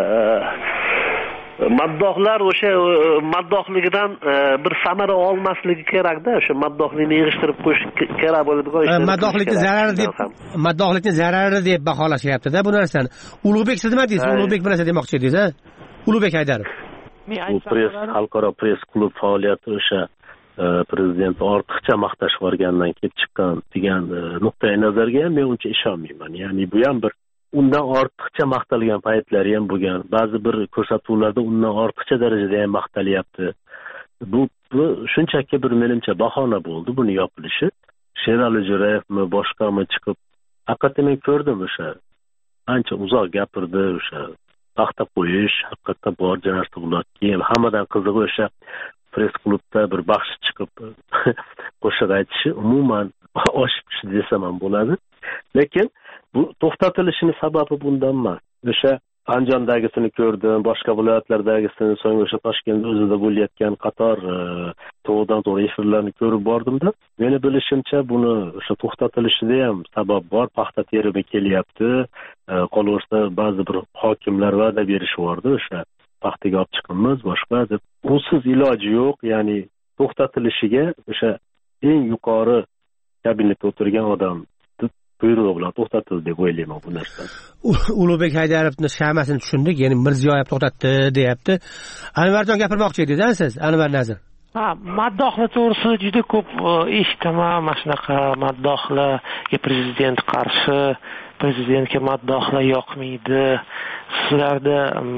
maddohlar o'sha maddohligidan bir samara olmasligi kerak-da, o'sha maddohlikni yig'ishtirib qo'yish kerak bo'ladigan ishlar. Maddohlikni zarari deb maddohlikni zarari deb baholashyapti-da bu narsani. Ulug'bek siz nima deysiz? Ulug'bek bilan demoqchi edingiz-a? Ulug'bek Haydarov. Bu press xalqaro press klub faoliyati o'sha prezident ortiqcha maqtash borgandan kelib chiqqan degan nuqtai nazarga ham men uncha ishonmayman. Ya'ni bu ham bir undan ortiqcha maqtalgan paytlari ham bo'lgan. Ba'zi bir ko'rsatuvlarda undan ortiqcha darajada ham maqtalyapti. Bu, bu shunchaki bir menimcha bahona bo'ldi buni yopilishi. Sherali Jo'rayevmi boshqami chiqib, haqiqatdan men ko'rdim o'sha ancha uzoq gapirdi, o'sha paxta qo'yish haqiqatda bor narsa bo'ladi. Keyin hammadan qizig'i o'sha press klubda bir baxshi chiqib qo'shiq aytishi umuman oshib tushdi desam ham bo'ladi. Lekin bu to'xtatilishining sababi bundan emas. O'sha Andijondagisini ko'rdim, boshqa viloyatlardagisini, so'ng o'sha Toshkent o'zida bo'layotgan qator to'g'ridan to'g'ri efirlarni ko'rib bordim-da. Meni bilishimcha buni o'sha to'xtatilishida ham sabab bor. Paxta terimi kelyapti. Qolaversa ba'zi bir hokimlar va'da berishyapti o'sha paxtaga olib chiqamiz, boshqa deb. Usiz iloji yo'q, ya'ni to'xtatilishiga o'sha eng yuqori kabinetda o'tirgan odam buyrug'i bilan to'xtatildi deb o'ylayman bu narsa. Ulug'bek Haydarovning shamasini tushundik, ya'ni Mirziyoyev to'xtatdi deyapti. Anvarjon gapirmoqchi edingiz siz, Anvar Nazir. Ha, maddohlar to'g'risi juda ko'p eshitaman, mana shunaqa maddohlarga prezident qarshi, prezidentga maddohlar yoqmaydi. Sizlarda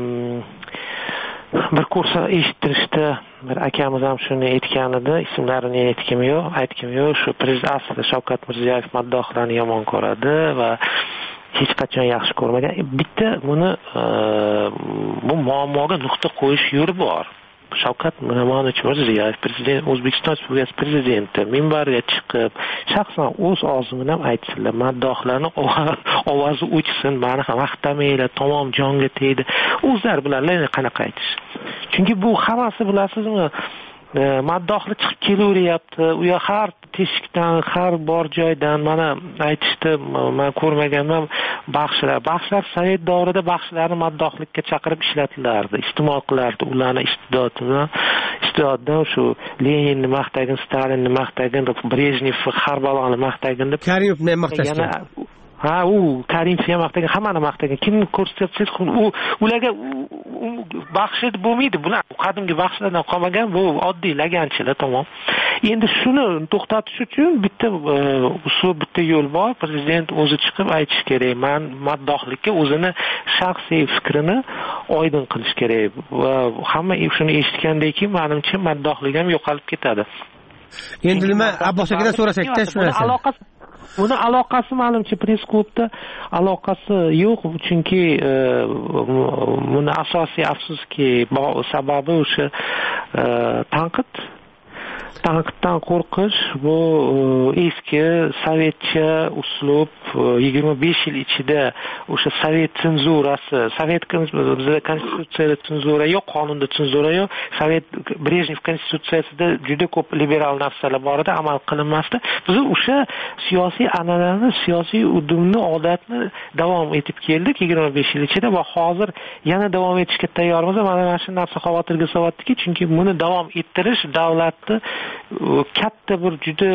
bir kursa eshittirishdi, bir akamiz ham shuni aytgan edi, ismlarini aytgim yo'q, aytgim yo'q. Shu prezident aslida Shavkat Mirziyoyev maddohlarni yomon ko'radi va hech qachon yaxshi ko'rmagan. Bitta buni bu muammoga nuqta qo'yish yo'li bor. Shavkat Miromonovich Mirziyoyev prezident O'zbekiston Respublikasi prezidenti minbarga chiqib shaxsan o'z og'zi bilan aytsinlar, maddohlarni ovozi o'chsin, mani ham maqtamanglar, tamom jonga tegdi. O'zlari bilanlar qanaqa aytish? Chunki bu hammasi bilasizmi, maddohlar chiqib kelaveryapti. U yoq har teshikdan, har bor joydan mana aytishdi, men ko'rmaganman, baxshilar. Baxshilar Sovet davrida baxshilarni maddohlikka chaqirib ishlatilardi, iste'mol qilardi. Ularni iste'dodini, iste'doddan shu Leninni maqtagin, Stalinni maqtagin, Brejnev, har baloni maqtagin deb Karimovni ham maqtashdi. Ha, u Karimovni ham maqtagan, hammani maqtagan. Kimni ko'rsatsangiz, u ularga baxshi bo'lmaydi. Bular qadimgi baxshilardan qolmagan, bu oddiy laganchilar, tamom. Endi shuni to'xtatish uchun bitta usul, bitta yo'l bor. Prezident o'zi chiqib aytish kerak. Men maddohlikka o'zini shaxsiy fikrini oydin qilish kerak. Va hamma shuni eshitgandan keyin menimcha maddohlik ham yo'qolib ketadi. Endi nima Abbos akadan so'rasak-da shu narsa. Buni aloqasi menimcha press klubda aloqasi yo'q, chunki buni asosiy afsuski sababi o'sha tanqid. Tanqiddan qo'rqish, bu eski sovetcha uslub, yigirma besh yil ichida o'sha sovet senzurasi, sovet bizda konstitutsiyada senzura yo'q, qonunda senzura yo'q, sovet Brejnev konstitutsiyasida juda ko'p liberal narsalar bor edi, amal qilinmasdi. Biz o'sha siyosiy an'anani, siyosiy udumni, odatni davom etib keldik yigirma besh yil ichida va hozir yana davom etishga tayyormiz. Mana shu narsa xavotirga solyaptiki, chunki buni davom ettirish davlatni katta bir juda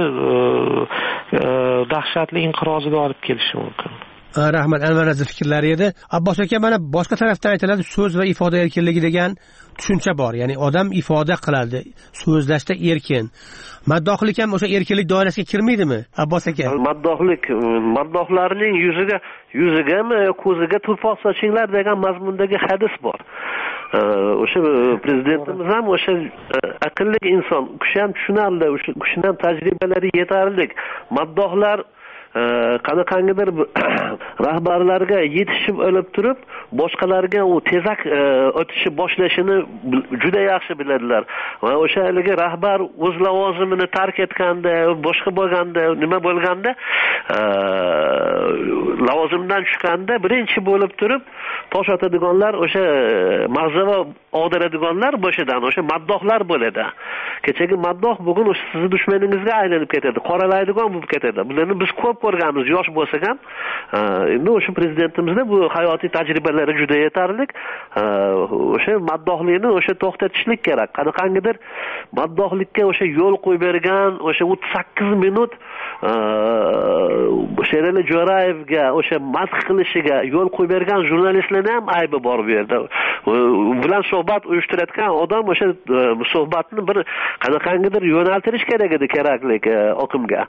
dahshatli inqiroziga olib kelishi mumkin. Rahmat, Anvar Aziz fikrlari edi. Abbos aka, mana boshqa tarafdan aytiladi, so'z va ifoda erkinligi degan tushuncha bor. Ya'ni odam ifoda qiladi, so'zlashda erkin. Maddohlik ham o'sha erkinlik doirasiga kirmaydimi, Abbos aka? Maddohlik, maddohlarning yuziga, yuzigami, ko'ziga tulpor sochinglar degan mazmundagi hadis bor. O'sha prezidentimiz ham o'sha aqlli inson, u kishi ham tushunarli, o'sha kishining ham tajribalari yetarli. Maddohlar qanaqangidir rahbarlarga yetishib olib turib, boshqalarga u tezak o'tishi boshlashini juda yaxshi biladilar. Va o'sha haligi rahbar o'z lavozimini tark etganda, boshqa bo'lganda, nima bo'lganda, lavozimdan tushganda birinchi bo'lib turib tosh otadiganlar, o'sha mag'zava og'diradiganlar boshidan o'sha maddohlar bo'ladi. Kechagi maddoh bugun o'sha sizni dushmaningizga aylanib ketadi, qoralaydigan bo'lib ketadi. Bularni biz ko'p ko'rganmiz, yosh bo'lsa ham. Endi o'sha prezidentimizda bu hayotiy tajribalari juda yetarli. O'sha maddohlikni o'sha to'xtatishlik kerak. Qanaqangidir maddohlikka o'sha yo'l qo'yib bergan, o'sha o'ttiz sakkiz minut Sherali Jo'rayevga o'sha madh qilishiga yo'l qo'yib bergan jurnalistlarning ham aybi bor bu yerda. Bilan suhbat uyushtirayotgan odam o'sha suhbatni bir qanaqangidir yo'naltirish kerak edi, kerakli oqimga.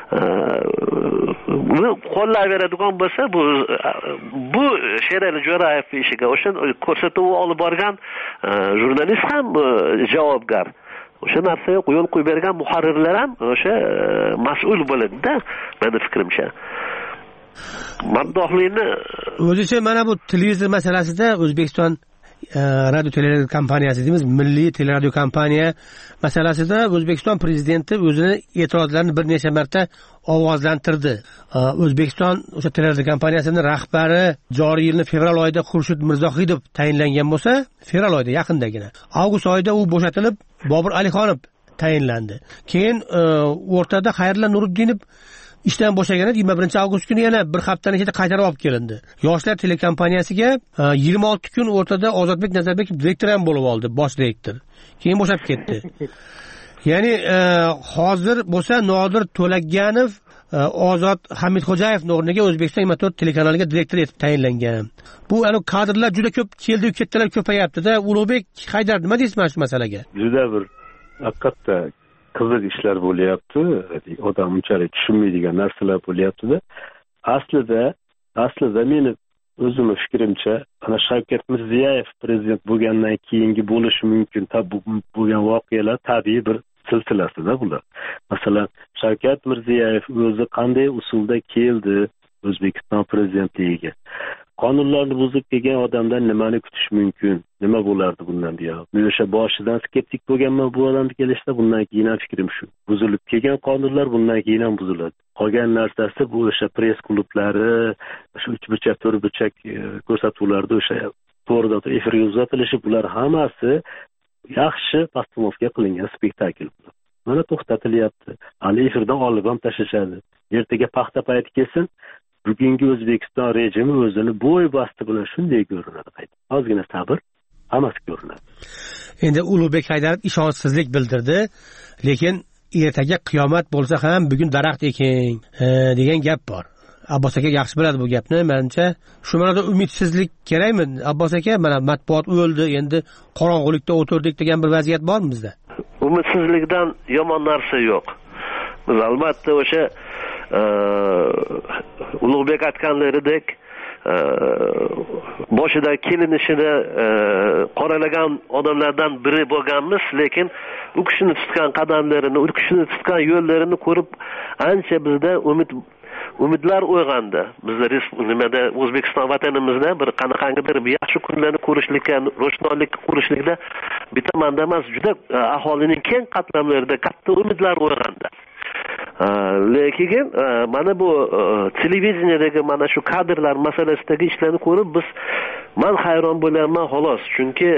Buni qo'llayveradigan bo'lsa, bu bu Sherali Jo'rayev ishiga o'sha ko'rsatuv olib borgan jurnalist ham javobgar. O'sha narsaga yo'l qo'yib bergan muharrirlar ham o'sha mas'ul bo'ladi-da, meni fikrimcha. Maddohlikni o'zicha mana bu televizor masalasida O'zbekiston radio teleradio kompaniyasi deymiz, milliy teleradio kompaniya masalasida O'zbekiston prezidenti o'zini e'tirozlarini bir necha marta ovozlantirdi. O'zbekiston o'sha teleradio kompaniyasining rahbari joriy yilning fevral oyida Xurshid Mirzohidov tayinlangan bo'lsa, fevral oyida yaqindagina. Avgust oyida u bo'shatilib Bobur Alixonov tayinlandi. Keyin o'rtada Xayrilla Nuriddinov ishdan bo'shaganida yigirma birinchi avgust kuni yana bir haftadan ichida qaytarib olib kelindi. Yoshlar telekompaniyasiga yigirma olti kun o'rtada Ozodbek Nazarbekov direktor ham bo'lib oldi, bosh direktor. Keyin bo'shab ketdi. Ya'ni hozir bo'lsa Nodir To'laganov Ozod Hamidxo'jayev o'rniga O'zbekiston yigirma to'rt telekanaliga direktor etib tayinlangan. Bu anu kadrlar juda ko'p keldi, ketdilar, ko'payapti-da. Ulug'bek Haydar nima deysiz mana shu masalaga? Juda bir haqiqatda qiziq ishlar bo'lyapti. Odam unchalik tushunmaydigan narsalar bo'lyapti-da. Aslida, aslida meni o'zimning fikrimcha, ana Shavkat Mirziyoyev prezident bo'lgandan keyingi bo'lishi mumkin bo'lgan voqealar tabiiy bir silsilasida bular. Masalan, Shavkat Mirziyoyev o'zi qanday usulda keldi O'zbekiston prezidentligiga. qonunlarni buzib kelgan odamdan nimani kutish mumkin? Nima bo'lardi bundan buyon? Men o'sha boshidan skeptik bo'lganman bu odamni kelishda, bundan keyin ham fikrim shu. Buzilib kelgan qonunlar bundan keyin ham buziladi. Qolgan narsasi bu o'sha press klublari, shu uch burchak, to'rt burchak ko'rsatuvlarda o'sha to'g'ridan to'g'ri efirga uzatilishi, bular hammasi yaxshi postanovka qilingan spektakl. Mana to'xtatilyapti. Hali efirdan olib ham tashlashadi. Ertaga paxta payti kelsin, bugungi O'zbekiston rejimi o'zini bo'y basti bilan shunday ko'rinadi. Ozgina sabr, hammasi ko'rinadi. Endi Ulug'bek Haydarov ishonchsizlik bildirdi, lekin ertaga qiyomat bo'lsa ham bugun daraxt eking degan gap bor. Abbos aka yaxshi biladi bu gapni. Menimcha shu ma'noda umidsizlik kerakmi? Abbos aka, mana matbuot o'ldi, endi qorong'ulikda o'tirdik degan bir vaziyat bormi bizda? Umidsizlikdan yomon narsa yo'q. Biz albatta o'sha Ulug'bek aytganlaridek boshida kelinishini qoralagan odamlardan biri bo'lganmiz, lekin u kishini tutgan qadamlarini, u kishini tutgan yo'llarini ko'rib ancha bizda umid umidlar uyg'ondi. Bizda nimada O'zbekiston vatanimizda bir qanaqangidir bir yaxshi kunlarni ko'rishlikka, ro'shnolik qurishlikda bitta manda emas, juda aholining keng qatlamlarida katta umidlar uyg'ondi. Lekin mana bu televideniyadagi mana shu kadrlar masalasidagi ishlarni ko'rib biz men hayron bo'laman xolos. Chunki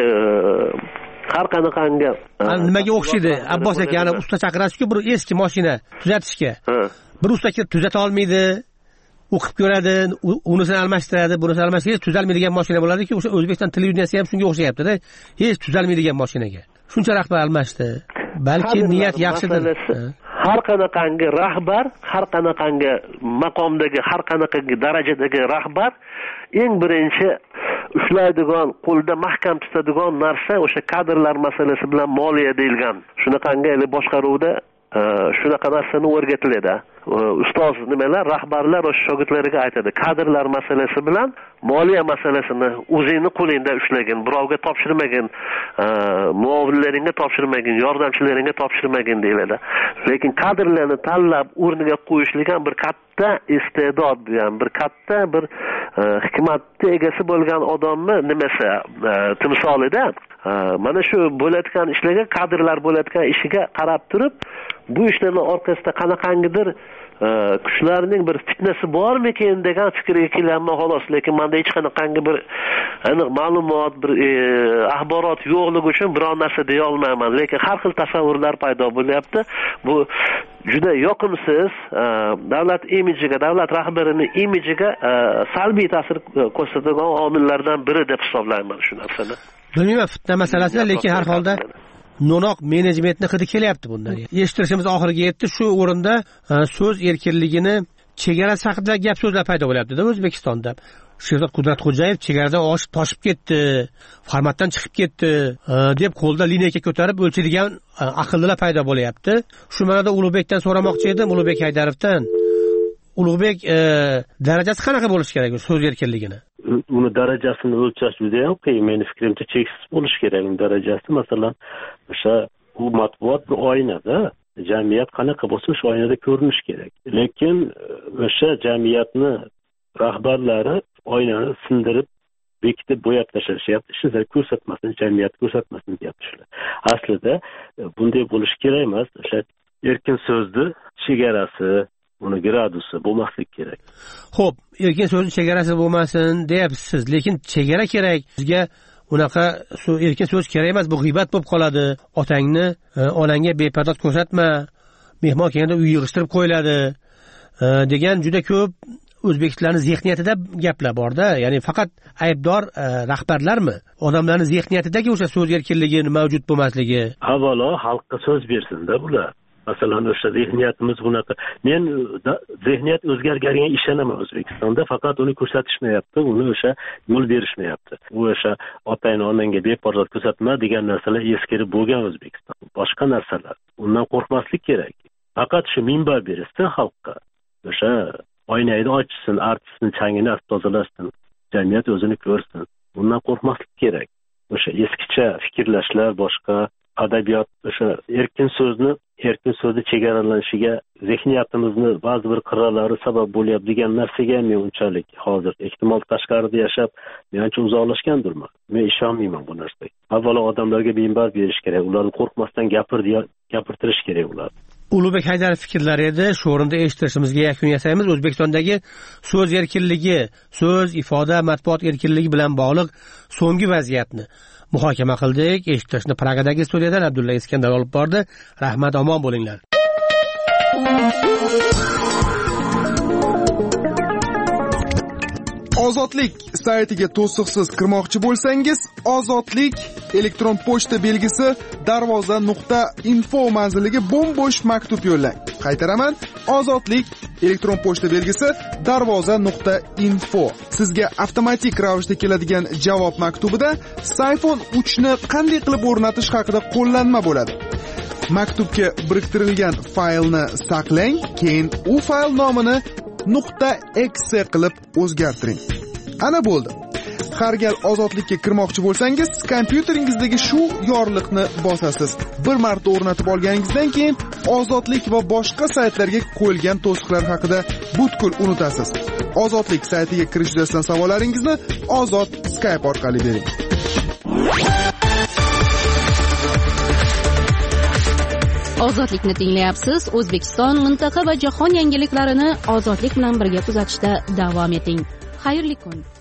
har qanaqangi nimaga o'xshaydi? Abbos aka, yana usta chaqirasiz-ku bir eski mashina tuzatishga. Bir usta kelib tuzata olmaydi, o'qib ko'radi, unisini almashtiradi, bunisini almashtiradi, tuzalmaydigan mashina bo'ladi-ki, o'sha O'zbekiston televideniyasi ham shunga o'xshayapti-da. Hech tuzalmaydigan mashinaga. Shuncha rahbar almashdi. Balki niyat yaxshidir. Har qanaqangi rahbar, har qanaqangi maqomdagi, har qanaqangi darajadagi rahbar eng birinchi ushlaydigan, qo'lda mahkam tutadigan narsa o'sha kadrlar masalasi bilan moliya deyilgan. Shunaqangi boshqaruvda shunaqa narsani o'rgatiladi. Ustoz nimalar, rahbarlar o'sha shogirdlariga aytadi, kadrlar masalasi bilan moliya masalasini o'zingni qo'lingda ushlagin, birovga topshirmagin, muovinlaringga topshirmagin, yordamchilaringga topshirmagin deyiladi. Lekin kadrlarni tanlab o'rniga qo'yishlik ham bir katta iste'dod, bu ham bir katta bir hikmatga egasi bo'lgan odamni nimasi, timsolida. Mana shu bo'layotgan ishlarga, kadrlar bo'layotgan ishiga qarab turib, bu ishlarning orqasida qanaqangidir kuchlarning bir fitnasi bormikin degan fikrga kelaman xolos. Lekin menda hech qanaqangi bir aniq ma'lumot, bir axborot yo'qligi uchun biror narsa deya olmayman. Lekin har xil tasavvurlar paydo bo'lyapti. Bu juda yoqimsiz, davlat imijiga, davlat rahbarining imijiga salbiy ta'sir ko'rsatadigan omillardan biri deb hisoblayman shu narsani. Bilmayman fitna masalasida, lekin har holda no'noq menejmentni hidi kelyapti bundan. Eshittirishimiz oxiriga yetdi. Shu o'rinda so'z erkinligini chegarasi haqida gap so'zlar paydo bo'lyapti-da O'zbekistonda. Sherzod Qudratxo'jayev chegaradan oshib toshib ketdi, formatdan chiqib ketdi deb qo'lda lineyka ko'tarib o'lchaydigan aqllilar paydo bo'lyapti. Shu ma'noda Ulug'bekdan so'ramoqchi edim, Ulug'bek Haydarovdan. Ulug'bek darajasi qanaqa bo'lishi kerak so'z erkinligini? Uni darajasini o'lchash juda ham qiyin. Meni fikrimcha cheksiz bo'lishi kerak uning darajasi. Masalan, o'sha u matbuot bir oynada, jamiyat qanaqa bo'lsa o'sha oynada ko'rinish kerak. Lekin o'sha jamiyatni rahbarlari oynani sindirib, bekitib bo'yab tashlashyapti. Ishni ko'rsatmasin, jamiyat ko'rsatmasin deyapti shular. Aslida bunday bo'lishi kerak emas. O'sha erkin so'zni chegarasi, uni gradusi bo'lmaslik kerak. Xo'p, erkin so'zni chegarasi bo'lmasin deyapsiz, lekin chegara kerak. Bizga unaqa erkin so'z kerak emas, bu g'iybat bo'lib qoladi. Otangni, onangga bepardod ko'rsatma, mehmon kelganda uy yig'ishtirib qo'yiladi degan juda ko'p o'zbeklarning zehniyatida gaplar bor-da. Ya'ni faqat aybdor rahbarlarmi? Odamlarning zehniyatidagi o'sha so'z erkinligini mavjud bo'lmasligi. Avvalo xalqqa so'z bersin-da bular. Masalan, o'sha zehniyatimiz bunaqa. Men zehniyat o'zgarganiga ishonaman O'zbekistonda, faqat uni ko'rsatishmayapti, uni o'sha yo'l berishmayapti. U o'sha otangni onangga beparvoz ko'rsatma degan narsalar eskirib bo'lgan O'zbekiston. Boshqa narsalar. Undan qo'rqmaslik kerak. Faqat shu minbar berishsin xalqqa. O'sha oynayni ochsin, artistning changini tozalashsin, jamiyat o'zini ko'rsin. Bundan qo'rqmaslik kerak. O'sha eskicha fikrlashlar boshqa, adabiyot o'sha erkin so'zni erkin so'zni chegaralanishiga zehniyatimizni ba'zi bir qirralari sabab bo'lyapti degan narsaga men unchalik hozir ehtimol tashqarida yashab men ancha uzoqlashgandirman. Men ishonmayman bu narsaga. Avvalo odamlarga minbar berish kerak, ularni qo'rqmasdan gapir gapirtirish kerak ularni. Ulug'bek Haydarov fikrlari edi. Shu o'rinda eshittirishimizga yakun yasaymiz. O'zbekistondagi so'z erkinligi, so'z, ifoda, matbuot erkinligi bilan bog'liq so'nggi vaziyatni muhokama qildik. Eshittirishni Pragadagi studiyadan Abdulla Iskandar olib bordi. Rahmat, omon bo'linglar. Ozodlik saytiga to'siqsiz kirmoqchi bo'lsangiz, ozodlik elektron pochta belgisi darvoza nuqta info manziliga bo'm-bo'sh maktub yo'llang. Qaytaraman, ozodlik elektron pochta belgisi darvoza nuqta info. Sizga avtomatik ravishda keladigan javob maktubida iPhone uch ni qanday qilib o'rnatish haqida qo'llanma bo'ladi. Maktubga biriktirilgan faylni saqlang, keyin u fayl nomini .exe qilib o'zgartiring. Ana bo'ldi. Har gal ozodlikka kirmoqchi bo'lsangiz, kompyuteringizdagi shu yorliqni bosasiz. Bir marta o'rnatib olganingizdan keyin ozodlik va boshqa saytlarga qo'yilgan to'siqlar haqida butkul unutasiz. Ozodlik saytiga kirish yuzasidan savollaringizni Ozod Skype orqali bering. Ozodlikni tinglayapsiz. O'zbekiston, mintaqa va jahon yangiliklarini ozodlik bilan birga kuzatishda davom eting. Xayrli kun.